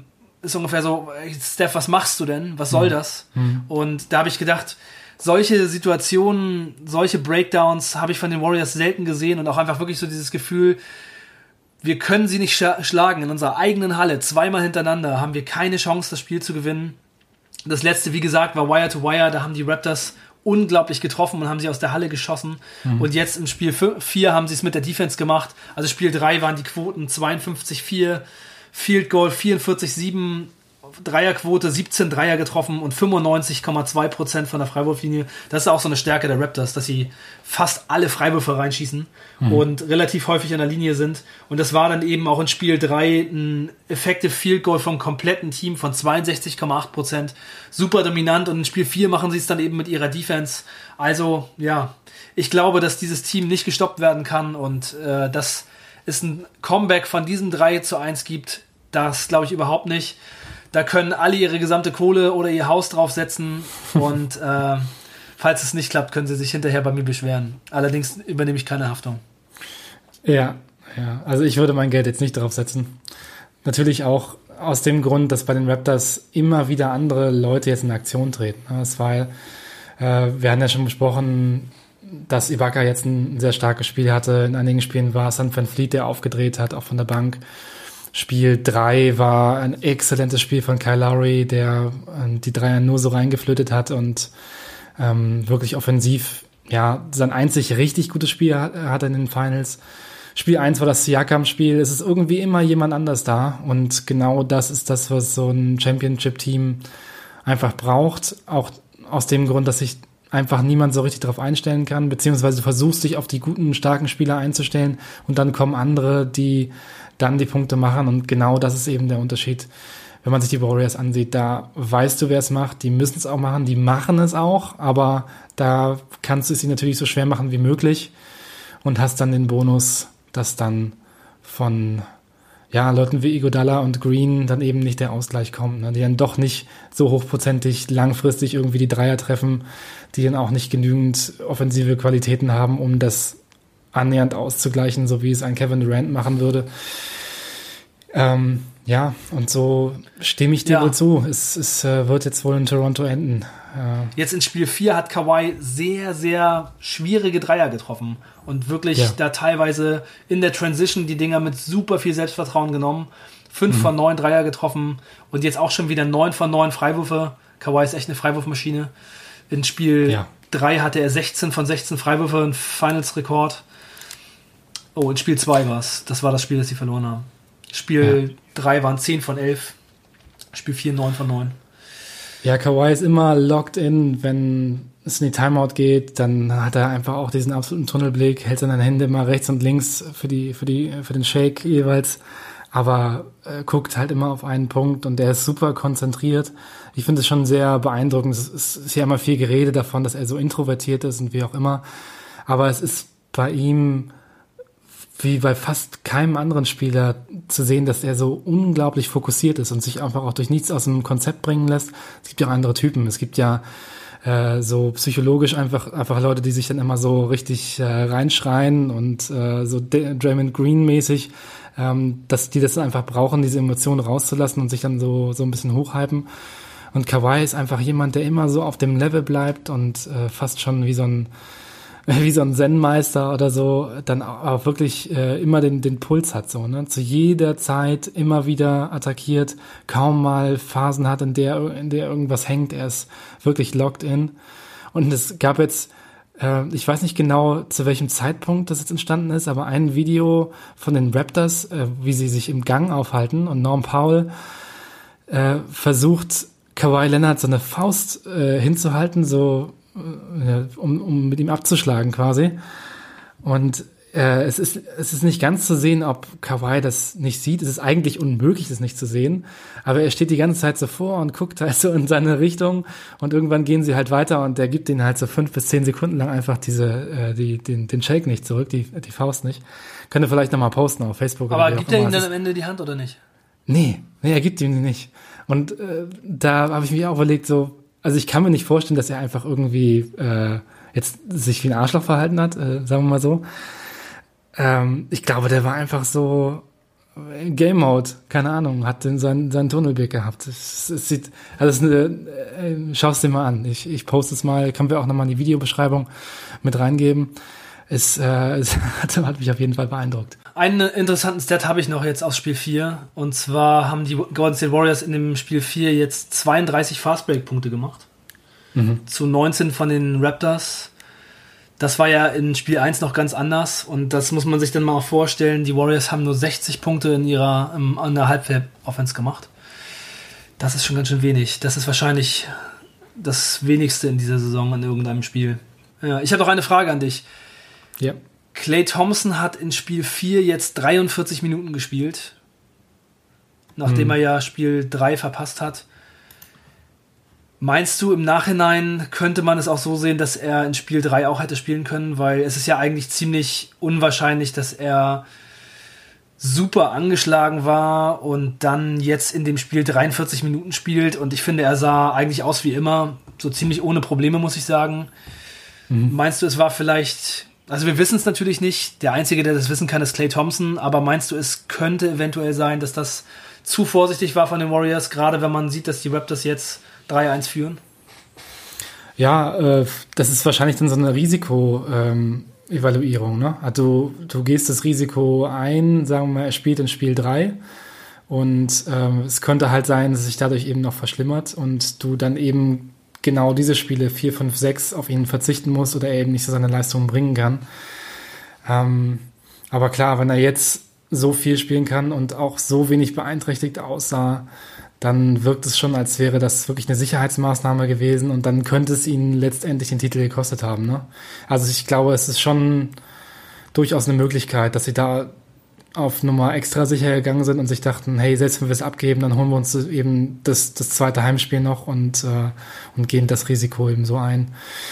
ist ungefähr so, Steph, was machst du denn? Was soll Mhm. das? Mhm. Und da habe ich gedacht, solche Situationen, solche Breakdowns habe ich von den Warriors selten gesehen und auch einfach wirklich so dieses Gefühl, wir können sie nicht scha- schlagen. In unserer eigenen Halle, zweimal hintereinander, haben wir keine Chance, das Spiel zu gewinnen. Das letzte, wie gesagt, war Wire to Wire, da haben die Raptors unglaublich getroffen und haben sie aus der Halle geschossen. Mhm. Und jetzt im Spiel vier haben sie es mit der Defense gemacht. Also Spiel drei waren die Quoten zweiundfünfzig vier, Field Goal vierundvierzig sieben, Dreierquote, siebzehn Dreier getroffen und fünfundneunzig Komma zwei Prozent von der Freiwurflinie. Das ist auch so eine Stärke der Raptors, dass sie fast alle Freiwürfe reinschießen mhm. und relativ häufig an der Linie sind. Und das war dann eben auch in Spiel drei ein Effective Field Goal vom kompletten Team von zweiundsechzig Komma acht Prozent. Super dominant, und in Spiel vier machen sie es dann eben mit ihrer Defense. Also, ja, ich glaube, dass dieses Team nicht gestoppt werden kann, und äh, dass es ein Comeback von diesen drei zu eins gibt, das glaube ich überhaupt nicht. Da können alle ihre gesamte Kohle oder ihr Haus draufsetzen, und äh, falls es nicht klappt, können sie sich hinterher bei mir beschweren. Allerdings übernehme ich keine Haftung. Ja, ja, also ich würde mein Geld jetzt nicht draufsetzen. Natürlich auch aus dem Grund, dass bei den Raptors immer wieder andere Leute jetzt in Aktion treten. Das war, äh, wir hatten ja schon besprochen, dass Ibaka jetzt ein sehr starkes Spiel hatte. In einigen Spielen war es dann Van Fleet, der aufgedreht hat, auch von der Bank. Spiel drei war ein exzellentes Spiel von Kyle Lowry, der äh, die Dreier nur so reingeflötet hat und ähm, wirklich offensiv, ja, sein einzig richtig gutes Spiel hat, hat er in den Finals. Spiel eins war das Siakam-Spiel. Es ist irgendwie immer jemand anders da, und genau das ist das, was so ein Championship-Team einfach braucht. Auch aus dem Grund, dass sich einfach niemand so richtig darauf einstellen kann, beziehungsweise du versuchst dich auf die guten, starken Spieler einzustellen, und dann kommen andere, die dann die Punkte machen, und genau das ist eben der Unterschied. Wenn man sich die Warriors ansieht, da weißt du, wer es macht, die müssen es auch machen, die machen es auch, aber da kannst du es ihnen natürlich so schwer machen wie möglich und hast dann den Bonus, dass dann von ja, Leuten wie Iguodala und Green dann eben nicht der Ausgleich kommt, ne? Die dann doch nicht so hochprozentig langfristig irgendwie die Dreier treffen, die dann auch nicht genügend offensive Qualitäten haben, um das annähernd auszugleichen, so wie es ein Kevin Durant machen würde. Ähm, ja, und so stimme ich dir Ja. wohl zu. Es, es äh, wird jetzt wohl in Toronto enden. Äh, Jetzt in Spiel vier hat Kawhi sehr, sehr schwierige Dreier getroffen und wirklich Ja. da teilweise in der Transition die Dinger mit super viel Selbstvertrauen genommen. Fünf Mhm. von neun Dreier getroffen und jetzt auch schon wieder neun von neun Freiwürfe. Kawhi ist echt eine Freiwurfmaschine. In Spiel Ja. drei hatte er sechzehn von sechzehn Freiwürfe, ein Finals-Rekord. Oh, in Spiel zwei war es. Das war das Spiel, das sie verloren haben. Spiel drei waren zehn von elf. Spiel vier neun von neun. Ja, Kawhi ist immer locked in, wenn es in die Timeout geht, dann hat er einfach auch diesen absoluten Tunnelblick, hält seine Hände mal rechts und links für die, für die, für den Shake jeweils, aber äh, guckt halt immer auf einen Punkt, und der ist super konzentriert. Ich finde es schon sehr beeindruckend. Es ist, ist ja immer viel Gerede davon, dass er so introvertiert ist und wie auch immer, aber es ist bei ihm wie bei fast keinem anderen Spieler zu sehen, dass er so unglaublich fokussiert ist und sich einfach auch durch nichts aus dem Konzept bringen lässt. Es gibt ja auch andere Typen. Es gibt ja äh, so psychologisch einfach einfach Leute, die sich dann immer so richtig äh, reinschreien und äh, so Draymond Green mäßig, ähm, dass die das einfach brauchen, diese Emotionen rauszulassen und sich dann so so ein bisschen hochhypen. Und Kawhi ist einfach jemand, der immer so auf dem Level bleibt und äh, fast schon wie so ein wie so ein Zen-Meister oder so, dann auch wirklich äh, immer den, den Puls hat, so, ne? Zu jeder Zeit immer wieder attackiert, kaum mal Phasen hat, in der, in der irgendwas hängt. Er ist wirklich locked in. Und es gab jetzt, äh, ich weiß nicht genau, zu welchem Zeitpunkt das jetzt entstanden ist, aber ein Video von den Raptors, äh, wie sie sich im Gang aufhalten, und Norm Powell äh, versucht, Kawhi Leonard so eine Faust äh, hinzuhalten, so Um, um mit ihm abzuschlagen quasi. Und äh, es ist es ist nicht ganz zu sehen, ob Kawhi das nicht sieht. Es ist eigentlich unmöglich, das nicht zu sehen. Aber er steht die ganze Zeit so vor und guckt halt so in seine Richtung. Und irgendwann gehen sie halt weiter, und der gibt ihnen halt so fünf bis zehn Sekunden lang einfach diese äh, die den den Shake nicht zurück, die die Faust nicht. Könnte vielleicht nochmal posten auf Facebook. Aber oder wie gibt auch er immer. ihm dann Es am Ende die Hand oder nicht? Nee, nee, er gibt ihm die nicht. Und äh, da habe ich mir auch überlegt, so, also ich kann mir nicht vorstellen, dass er einfach irgendwie äh, jetzt sich wie ein Arschloch verhalten hat, äh, sagen wir mal so. Ähm, ich glaube, der war einfach so Game Mode, keine Ahnung, hat den seinen, seinen Tunnelblick gehabt. Es, es sieht, also es ist eine, äh, schau es dir mal an. Ich, ich poste es mal, können wir auch nochmal in die Videobeschreibung mit reingeben. Es, äh, es hat, hat mich auf jeden Fall beeindruckt. Einen interessanten Stat habe ich noch jetzt aus Spiel vier. Und zwar haben die Golden State Warriors in dem Spiel vier jetzt zweiunddreißig Fastbreak-Punkte gemacht. Mhm. Zu neunzehn von den Raptors. Das war ja in Spiel eins noch ganz anders. Und das muss man sich dann mal auch vorstellen. Die Warriors haben nur sechzig Punkte in ihrer in der Halbfeld-Offense gemacht. Das ist schon ganz schön wenig. Das ist wahrscheinlich das wenigste in dieser Saison in irgendeinem Spiel. Ja, ich habe noch eine Frage an dich. Ja. Klay Thompson hat in Spiel vier jetzt dreiundvierzig Minuten gespielt, nachdem hm. er ja Spiel drei verpasst hat. Meinst du, im Nachhinein könnte man es auch so sehen, dass er in Spiel drei auch hätte spielen können? Weil es ist ja eigentlich ziemlich unwahrscheinlich, dass er super angeschlagen war und dann jetzt in dem Spiel dreiundvierzig Minuten spielt. Und ich finde, er sah eigentlich aus wie immer, so ziemlich ohne Probleme, muss ich sagen. Mhm. Meinst du, es war vielleicht, also wir wissen es natürlich nicht, der Einzige, der das wissen kann, ist Klay Thompson, aber meinst du, es könnte eventuell sein, dass das zu vorsichtig war von den Warriors, gerade wenn man sieht, dass die Raptors jetzt drei eins führen? Ja, äh, das ist wahrscheinlich dann so eine Risiko-Evaluierung. Ne? Also du gehst das Risiko ein, sagen wir mal, er spielt in Spiel drei und ähm, es könnte halt sein, dass sich dadurch eben noch verschlimmert und du dann eben genau diese Spiele vier, fünf, sechs auf ihn verzichten musst oder er eben nicht so seine Leistungen bringen kann. Ähm, aber klar, wenn er jetzt so viel spielen kann und auch so wenig beeinträchtigt aussah, dann wirkt es schon, als wäre das wirklich eine Sicherheitsmaßnahme gewesen und dann könnte es ihn letztendlich den Titel gekostet haben. Ne? Also ich glaube, es ist schon durchaus eine Möglichkeit, dass sie da auf Nummer extra sicher gegangen sind und sich dachten, hey, selbst wenn wir es abgeben, dann holen wir uns eben das, das zweite Heimspiel noch und, äh, und gehen das Risiko eben so ein.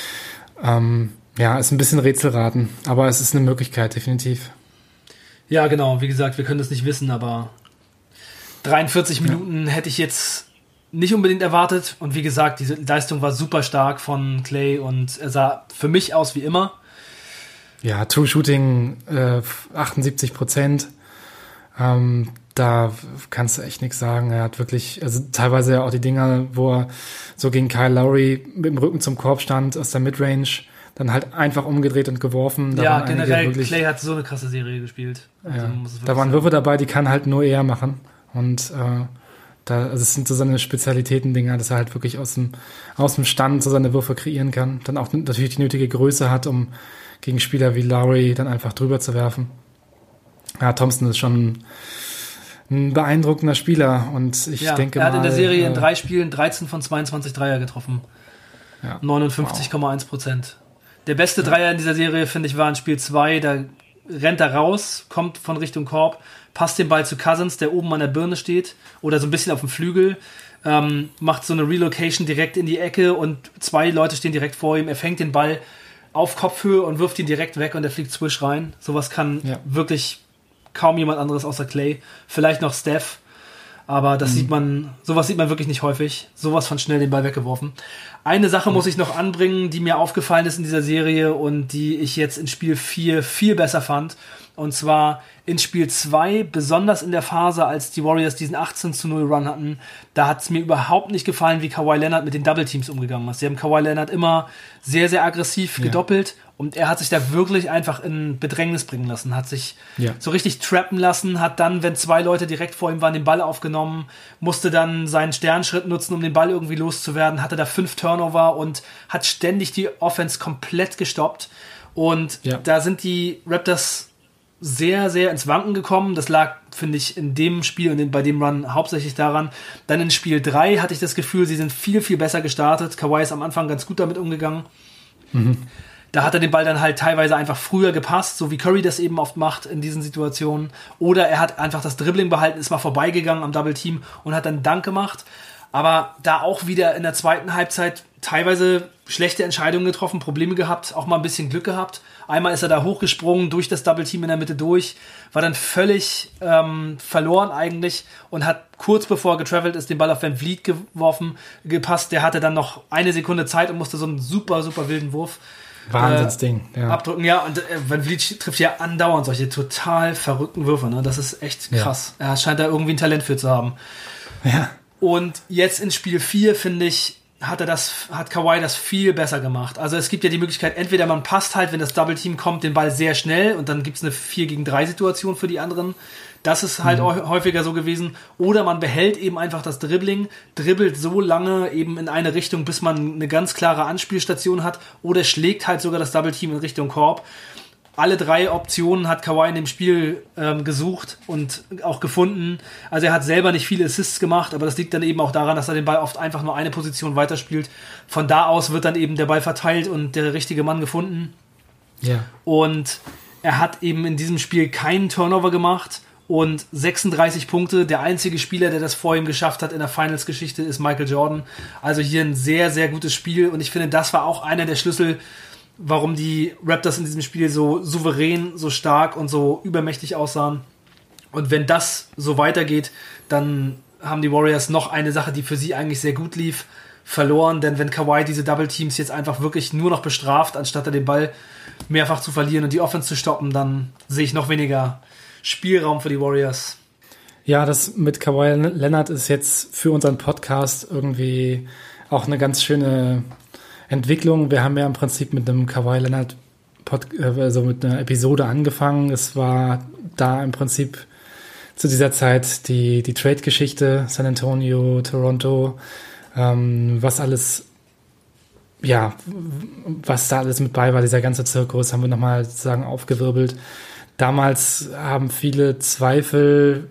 Ähm, ja, ist ein bisschen Rätselraten, aber es ist eine Möglichkeit, definitiv. Ja, genau. Wie gesagt, wir können das nicht wissen, aber dreiundvierzig Minuten ja. hätte ich jetzt nicht unbedingt erwartet. Und wie gesagt, diese Leistung war super stark von Klay und er sah für mich aus wie immer. Ja, True Shooting äh, achtundsiebzig Prozent. Ähm, da kannst du echt nichts sagen. Er hat wirklich, also teilweise ja auch die Dinger, wo er so gegen Kyle Lowry mit dem Rücken zum Korb stand aus der Midrange, dann halt einfach umgedreht und geworfen. Da ja, waren generell, wirklich, Klay hat so eine krasse Serie gespielt. Also ja, da waren Würfe dabei, die kann halt nur er machen. Und äh, da, also es sind so seine Spezialitäten-Dinger, dass er halt wirklich aus dem, aus dem Stand so seine Würfe kreieren kann. Dann auch natürlich die nötige Größe hat, um gegen Spieler wie Lowry dann einfach drüber zu werfen. Ja, Thompson ist schon ein beeindruckender Spieler und ich ja, denke mal... Er hat mal, in der Serie äh, in drei Spielen dreizehn von zweiundzwanzig Dreier getroffen. Ja. neunundfünfzig Komma eins Prozent. Der beste ja. Dreier in dieser Serie, finde ich, war in Spiel zwei. Da rennt er raus, kommt von Richtung Korb, passt den Ball zu Cousins, der oben an der Birne steht oder so ein bisschen auf dem Flügel, ähm, macht so eine Relocation direkt in die Ecke und zwei Leute stehen direkt vor ihm. Er fängt den Ball auf Kopfhöhe und wirft ihn direkt weg und er fliegt zwisch rein. Sowas kann ja. wirklich kaum jemand anderes außer Klay. Vielleicht noch Steph, aber das mhm. sieht man, sowas sieht man wirklich nicht häufig. Sowas von schnell den Ball weggeworfen. Eine Sache mhm. muss ich noch anbringen, die mir aufgefallen ist in dieser Serie und die ich jetzt in Spiel vier viel besser fand. Und zwar in Spiel zwei, besonders in der Phase, als die Warriors diesen achtzehn zu null Run hatten, da hat es mir überhaupt nicht gefallen, wie Kawhi Leonard mit den Double Teams umgegangen ist. Sie haben Kawhi Leonard immer sehr, sehr aggressiv ja. gedoppelt und er hat sich da wirklich einfach in Bedrängnis bringen lassen, hat sich ja. so richtig trappen lassen, hat dann, wenn zwei Leute direkt vor ihm waren, den Ball aufgenommen, musste dann seinen Sternschritt nutzen, um den Ball irgendwie loszuwerden, hatte da fünf Turnover und hat ständig die Offense komplett gestoppt. Und ja. da sind die Raptors sehr, sehr ins Wanken gekommen. Das lag, finde ich, in dem Spiel und bei dem Run hauptsächlich daran. Dann in Spiel drei hatte ich das Gefühl, sie sind viel, viel besser gestartet. Kawhi ist am Anfang ganz gut damit umgegangen. Mhm. Da hat er den Ball dann halt teilweise einfach früher gepasst, so wie Curry das eben oft macht in diesen Situationen. Oder er hat einfach das Dribbling behalten, ist mal vorbeigegangen am Double Team und hat dann Dank gemacht. Aber da auch wieder in der zweiten Halbzeit teilweise schlechte Entscheidungen getroffen, Probleme gehabt, auch mal ein bisschen Glück gehabt. Einmal ist er da hochgesprungen, durch das Double Team in der Mitte durch, war dann völlig ähm, verloren eigentlich und hat kurz bevor er getravelt ist, den Ball auf Van Vliet geworfen, gepasst. Der hatte dann noch eine Sekunde Zeit und musste so einen super, super wilden Wurf Wahnsinnsding, äh, ja. abdrücken. Ja, und äh, Van Vliet trifft ja andauernd solche total verrückten Würfe. Ne? Das ist echt krass. Ja. Er scheint da irgendwie ein Talent für zu haben. Ja. Und jetzt in Spiel vier, finde ich, hat er das, hat Kawhi das viel besser gemacht. Also es gibt ja die Möglichkeit, entweder man passt halt, wenn das Double Team kommt, den Ball sehr schnell und dann gibt es eine vier gegen drei Situation für die anderen. Das ist halt mhm. häufiger so gewesen. Oder man behält eben einfach das Dribbling, dribbelt so lange eben in eine Richtung, bis man eine ganz klare Anspielstation hat, oder schlägt halt sogar das Double Team in Richtung Korb. Alle drei Optionen hat Kawhi in dem Spiel ähm, gesucht und auch gefunden. Also er hat selber nicht viele Assists gemacht, aber das liegt dann eben auch daran, dass er den Ball oft einfach nur eine Position weiterspielt. Von da aus wird dann eben der Ball verteilt und der richtige Mann gefunden. Ja. Und er hat eben in diesem Spiel keinen Turnover gemacht und sechsunddreißig Punkte. Der einzige Spieler, der das vor ihm geschafft hat in der Finals-Geschichte, ist Michael Jordan. Also hier ein sehr, sehr gutes Spiel und ich finde, das war auch einer der Schlüssel, warum die Raptors in diesem Spiel so souverän, so stark und so übermächtig aussahen. Und wenn das so weitergeht, dann haben die Warriors noch eine Sache, die für sie eigentlich sehr gut lief, verloren. Denn wenn Kawhi diese Double Teams jetzt einfach wirklich nur noch bestraft, anstatt er den Ball mehrfach zu verlieren und die Offense zu stoppen, dann sehe ich noch weniger Spielraum für die Warriors. Ja, das mit Kawhi Leonard ist jetzt für unseren Podcast irgendwie auch eine ganz schöne Entwicklung. Wir haben ja im Prinzip mit einem Kawhi Leonard Pod, also mit einer Episode angefangen. Es war da im Prinzip zu dieser Zeit die, die Trade-Geschichte, San Antonio, Toronto, ähm, was alles, ja, was da alles mit bei war, dieser ganze Zirkus, haben wir nochmal sozusagen aufgewirbelt. Damals haben viele Zweifel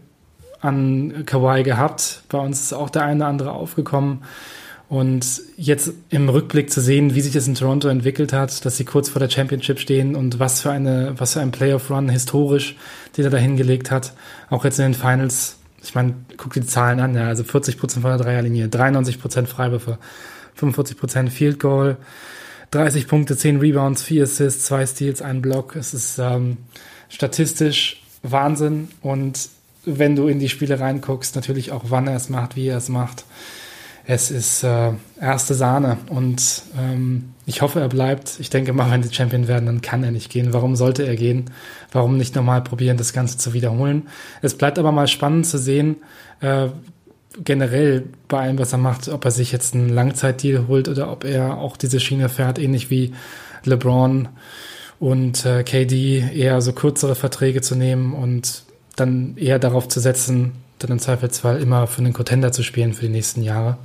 an Kawhi gehabt. Bei uns ist auch der eine oder andere aufgekommen. Und jetzt im Rückblick zu sehen, wie sich das in Toronto entwickelt hat, dass sie kurz vor der Championship stehen und was für eine, was für ein Playoff-Run historisch, den er da hingelegt hat. Auch jetzt in den Finals. Ich meine, guck die Zahlen an, ja, also vierzig Prozent von der Dreierlinie, dreiundneunzig Prozent Freiwürfe, fünfundvierzig Prozent Field Goal, dreißig Punkte, zehn Rebounds, vier Assists, zwei Steals, ein Block. Es ist ähm, statistisch Wahnsinn. Und wenn du in die Spiele reinguckst, natürlich auch, wann er es macht, wie er es macht. Es ist äh, erste Sahne und ähm, ich hoffe, er bleibt. Ich denke mal, wenn die Champion werden, dann kann er nicht gehen. Warum sollte er gehen? Warum nicht nochmal probieren, das Ganze zu wiederholen? Es bleibt aber mal spannend zu sehen, äh, generell bei allem, was er macht, ob er sich jetzt einen Langzeitdeal holt oder ob er auch diese Schiene fährt, ähnlich wie LeBron und äh, K D, eher so kürzere Verträge zu nehmen und dann eher darauf zu setzen, dann im Zweifelsfall immer für einen Contender zu spielen für die nächsten Jahre.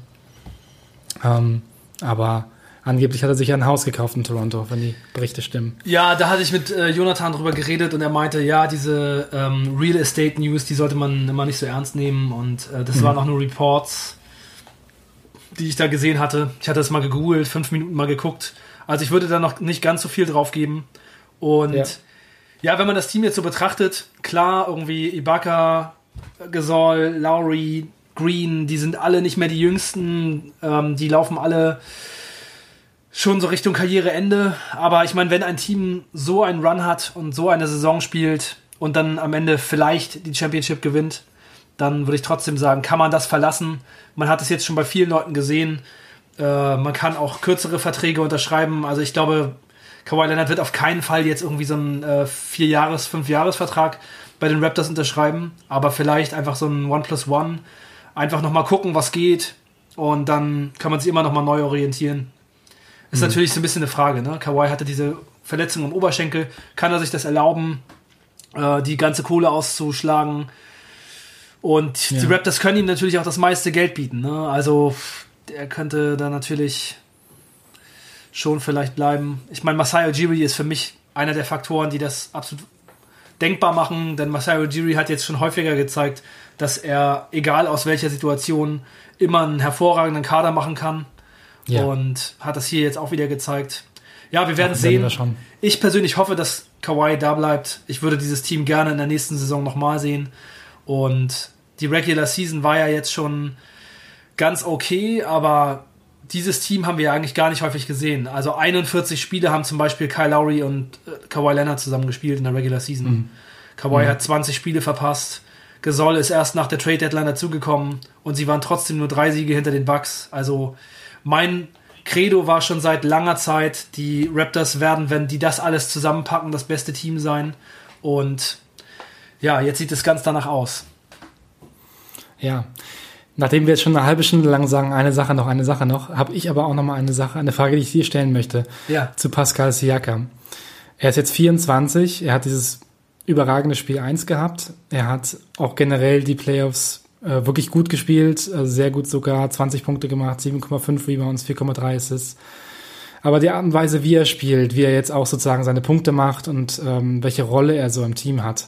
Ähm, aber angeblich hat er sich ja ein Haus gekauft in Toronto, wenn die Berichte stimmen. Ja, da hatte ich mit äh, Jonathan drüber geredet und er meinte, ja, diese ähm, Real Estate News, die sollte man immer nicht so ernst nehmen und äh, das mhm. waren auch nur Reports, die ich da gesehen hatte. Ich hatte das mal gegoogelt, fünf Minuten mal geguckt. Also ich würde da noch nicht ganz so viel drauf geben. Und ja, ja wenn man das Team jetzt so betrachtet, klar, irgendwie Ibaka, Gasol, Lowry, Green, die sind alle nicht mehr die Jüngsten, ähm, die laufen alle schon so Richtung Karriereende, aber ich meine, wenn ein Team so einen Run hat und so eine Saison spielt und dann am Ende vielleicht die Championship gewinnt, dann würde ich trotzdem sagen, kann man das verlassen. Man hat es jetzt schon bei vielen Leuten gesehen, äh, man kann auch kürzere Verträge unterschreiben, also ich glaube, Kawhi Leonard wird auf keinen Fall jetzt irgendwie so einen äh, Vier-Jahres-, Fünf-Jahres-Vertrag bei den Raptors unterschreiben, aber vielleicht einfach so ein One plus One, einfach nochmal gucken, was geht und dann kann man sich immer nochmal neu orientieren. Ist mhm. natürlich so ein bisschen eine Frage, ne? Kawhi hatte diese Verletzung im Oberschenkel, kann er sich das erlauben, äh, die ganze Kohle auszuschlagen und ja. Die Raptors können ihm natürlich auch das meiste Geld bieten, ne? Also er könnte da natürlich schon vielleicht bleiben. Ich meine, Masai Ujiri ist für mich einer der Faktoren, die das absolut denkbar machen, denn Masai Ujiri hat jetzt schon häufiger gezeigt, dass er, egal aus welcher Situation, immer einen hervorragenden Kader machen kann. Ja. Und hat das hier jetzt auch wieder gezeigt. Ja, wir werden Ach, sehen. Wir schon. Ich persönlich hoffe, dass Kawhi da bleibt. Ich würde dieses Team gerne in der nächsten Saison nochmal sehen. Und die Regular Season war ja jetzt schon ganz okay, aber dieses Team haben wir ja eigentlich gar nicht häufig gesehen. Also einundvierzig Spiele haben zum Beispiel Kyle Lowry und äh, Kawhi Leonard zusammen gespielt in der Regular Season. Mhm. Kawhi mhm. hat zwanzig Spiele verpasst. Gasol ist erst nach der Trade Deadline dazugekommen und sie waren trotzdem nur drei Siege hinter den Bucks. Also mein Credo war schon seit langer Zeit, die Raptors werden, wenn die das alles zusammenpacken, das beste Team sein. Und ja, jetzt sieht es ganz danach aus. Ja, nachdem wir jetzt schon eine halbe Stunde lang sagen, eine Sache noch, eine Sache noch, habe ich aber auch noch mal eine Sache, eine Frage, die ich dir stellen möchte, ja. zu Pascal Siakam. Er ist jetzt vierundzwanzig, er hat dieses überragende Spiel eins gehabt, er hat auch generell die Playoffs äh, wirklich gut gespielt, also sehr gut sogar, zwanzig Punkte gemacht, sieben Komma fünf Rebounds, vier Komma drei Assists. Aber die Art und Weise, wie er spielt, wie er jetzt auch sozusagen seine Punkte macht und ähm, welche Rolle er so im Team hat,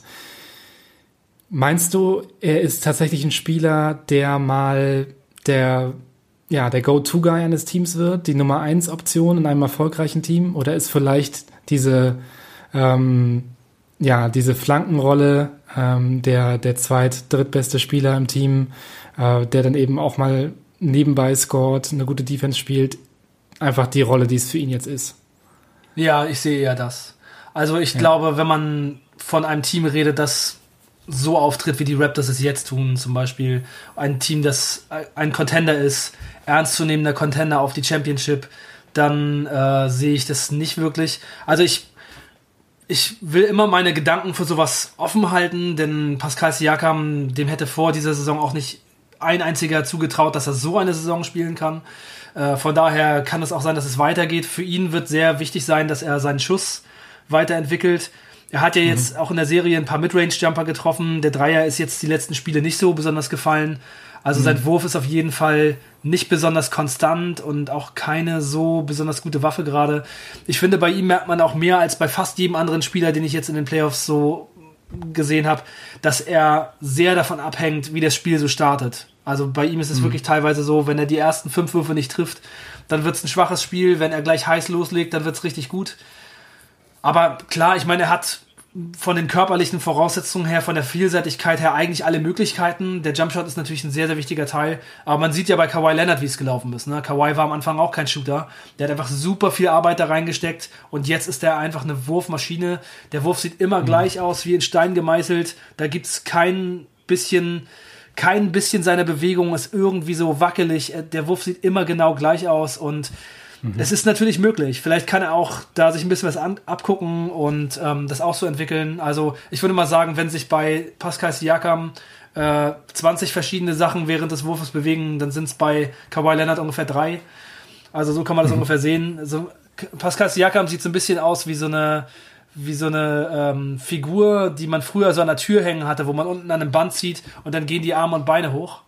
meinst du, er ist tatsächlich ein Spieler, der mal der, ja, der Go-To-Guy eines Teams wird, die Nummer eins Option in einem erfolgreichen Team? Oder ist vielleicht diese, ähm, ja, diese Flankenrolle ähm, der, der zweit-, drittbeste Spieler im Team, äh, der dann eben auch mal nebenbei scoret, eine gute Defense spielt, einfach die Rolle, die es für ihn jetzt ist? Ja, ich sehe eher das. Also ich ja. glaube, wenn man von einem Team redet, das so auftritt, wie die Raptors es jetzt tun, zum Beispiel ein Team, das ein Contender ist, ernstzunehmender Contender auf die Championship, dann äh, sehe ich das nicht wirklich. Also ich ich will immer meine Gedanken für sowas offen halten, denn Pascal Siakam, dem hätte vor dieser Saison auch nicht ein einziger zugetraut, dass er so eine Saison spielen kann. Äh, von daher kann es auch sein, dass es weitergeht. Für ihn wird sehr wichtig sein, dass er seinen Schuss weiterentwickelt. Er hat ja jetzt mhm. auch in der Serie ein paar Midrange-Jumper getroffen. Der Dreier ist jetzt die letzten Spiele nicht so besonders gefallen. Also mhm. sein Wurf ist auf jeden Fall nicht besonders konstant und auch keine so besonders gute Waffe gerade. Ich finde, bei ihm merkt man auch mehr als bei fast jedem anderen Spieler, den ich jetzt in den Playoffs so gesehen habe, dass er sehr davon abhängt, wie das Spiel so startet. Also bei ihm ist es mhm. wirklich teilweise so, wenn er die ersten fünf Würfe nicht trifft, dann wird es ein schwaches Spiel. Wenn er gleich heiß loslegt, dann wird es richtig gut. Aber klar, ich meine, er hat von den körperlichen Voraussetzungen her, von der Vielseitigkeit her eigentlich alle Möglichkeiten. Der Jumpshot ist natürlich ein sehr, sehr wichtiger Teil. Aber man sieht ja bei Kawhi Leonard, wie es gelaufen ist. Ne? Kawhi war am Anfang auch kein Shooter. Der hat einfach super viel Arbeit da reingesteckt. Und jetzt ist er einfach eine Wurfmaschine. Der Wurf sieht immer mhm. gleich aus, wie in Stein gemeißelt. Da gibt's kein bisschen... Kein bisschen seiner Bewegung ist irgendwie so wackelig. Der Wurf sieht immer genau gleich aus und mhm. es ist natürlich möglich. Vielleicht kann er auch da sich ein bisschen was an, abgucken und ähm, das auch so entwickeln. Also ich würde mal sagen, wenn sich bei Pascal Siakam äh, zwanzig verschiedene Sachen während des Wurfes bewegen, dann sind es bei Kawhi Leonard ungefähr drei. Also so kann man das mhm. ungefähr sehen. Also, Pascal Siakam sieht so ein bisschen aus wie so eine wie so eine ähm, Figur, die man früher so an der Tür hängen hatte, wo man unten an einem Band zieht und dann gehen die Arme und Beine hoch.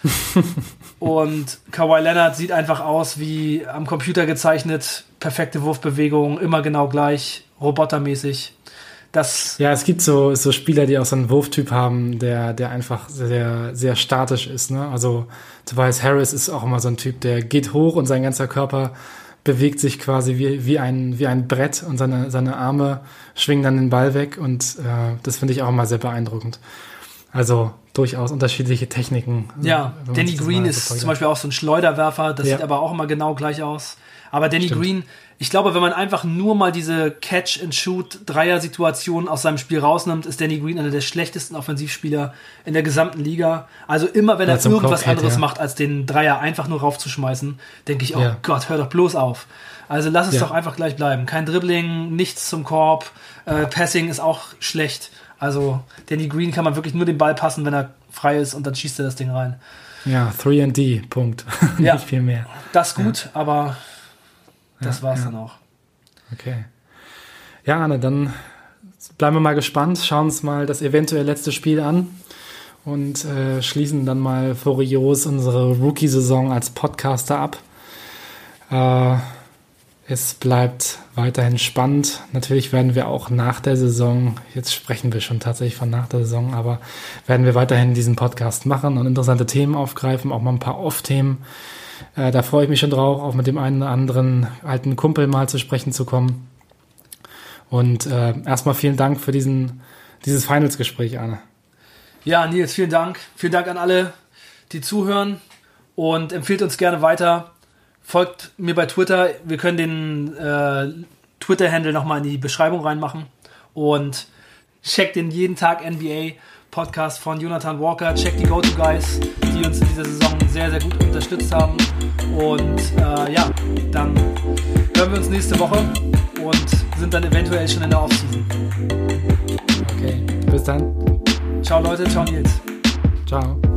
Und Kawhi Leonard sieht einfach aus wie am Computer gezeichnet, perfekte Wurfbewegung, immer genau gleich, robotermäßig. Das ja, es gibt so, so Spieler, die auch so einen Wurftyp haben, der, der einfach sehr, sehr statisch ist. Ne? Also Tobias Harris ist auch immer so ein Typ, der geht hoch und sein ganzer Körper bewegt sich quasi wie, wie, ein, wie ein Brett und seine, seine Arme schwingen dann den Ball weg und äh, das finde ich auch immer sehr beeindruckend. Also durchaus unterschiedliche Techniken. Ja, Danny Green ist zum Beispiel auch so ein Schleuderwerfer, das ja. sieht aber auch immer genau gleich aus. Aber Danny Stimmt. Green, ich glaube, wenn man einfach nur mal diese Catch-and-Shoot-Dreier-Situation aus seinem Spiel rausnimmt, ist Danny Green einer der schlechtesten Offensivspieler in der gesamten Liga. Also immer, wenn er ja, irgendwas Kopf, anderes ja. macht, als den Dreier einfach nur raufzuschmeißen, denke ich, oh ja. Gott, hör doch bloß auf. Also lass es ja. doch einfach gleich bleiben. Kein Dribbling, nichts zum Korb, äh, Passing ist auch schlecht. Also Danny Green kann man wirklich nur den Ball passen, wenn er frei ist und dann schießt er das Ding rein. Ja, drei and D, Punkt. Ja, nicht viel mehr. Das gut, ja. aber das ja, war's ja. dann auch. Okay. Ja, Arne, dann bleiben wir mal gespannt, schauen uns mal das eventuell letzte Spiel an und äh, schließen dann mal furios unsere Rookie-Saison als Podcaster ab. Äh, es bleibt weiterhin spannend. Natürlich werden wir auch nach der Saison, jetzt sprechen wir schon tatsächlich von nach der Saison, aber werden wir weiterhin diesen Podcast machen und interessante Themen aufgreifen, auch mal ein paar Off-Themen. Äh, da freue ich mich schon drauf, auch mit dem einen oder anderen alten Kumpel mal zu sprechen zu kommen. Und äh, erstmal vielen Dank für diesen, dieses Finals-Gespräch, Arne. Ja, Nils, vielen Dank. Vielen Dank an alle, die zuhören und empfiehlt uns gerne weiter. Folgt mir bei Twitter. Wir können den äh, Twitter-Handle nochmal in die Beschreibung reinmachen und checkt den jeden Tag N B A Podcast von Jonathan Walker. Checkt die Go-To-Guys, die uns in dieser Saison sehr, sehr gut unterstützt haben. Und äh, ja, dann hören wir uns nächste Woche und sind dann eventuell schon in der Offseason. Okay, bis dann. Ciao Leute, ciao Nils. Ciao.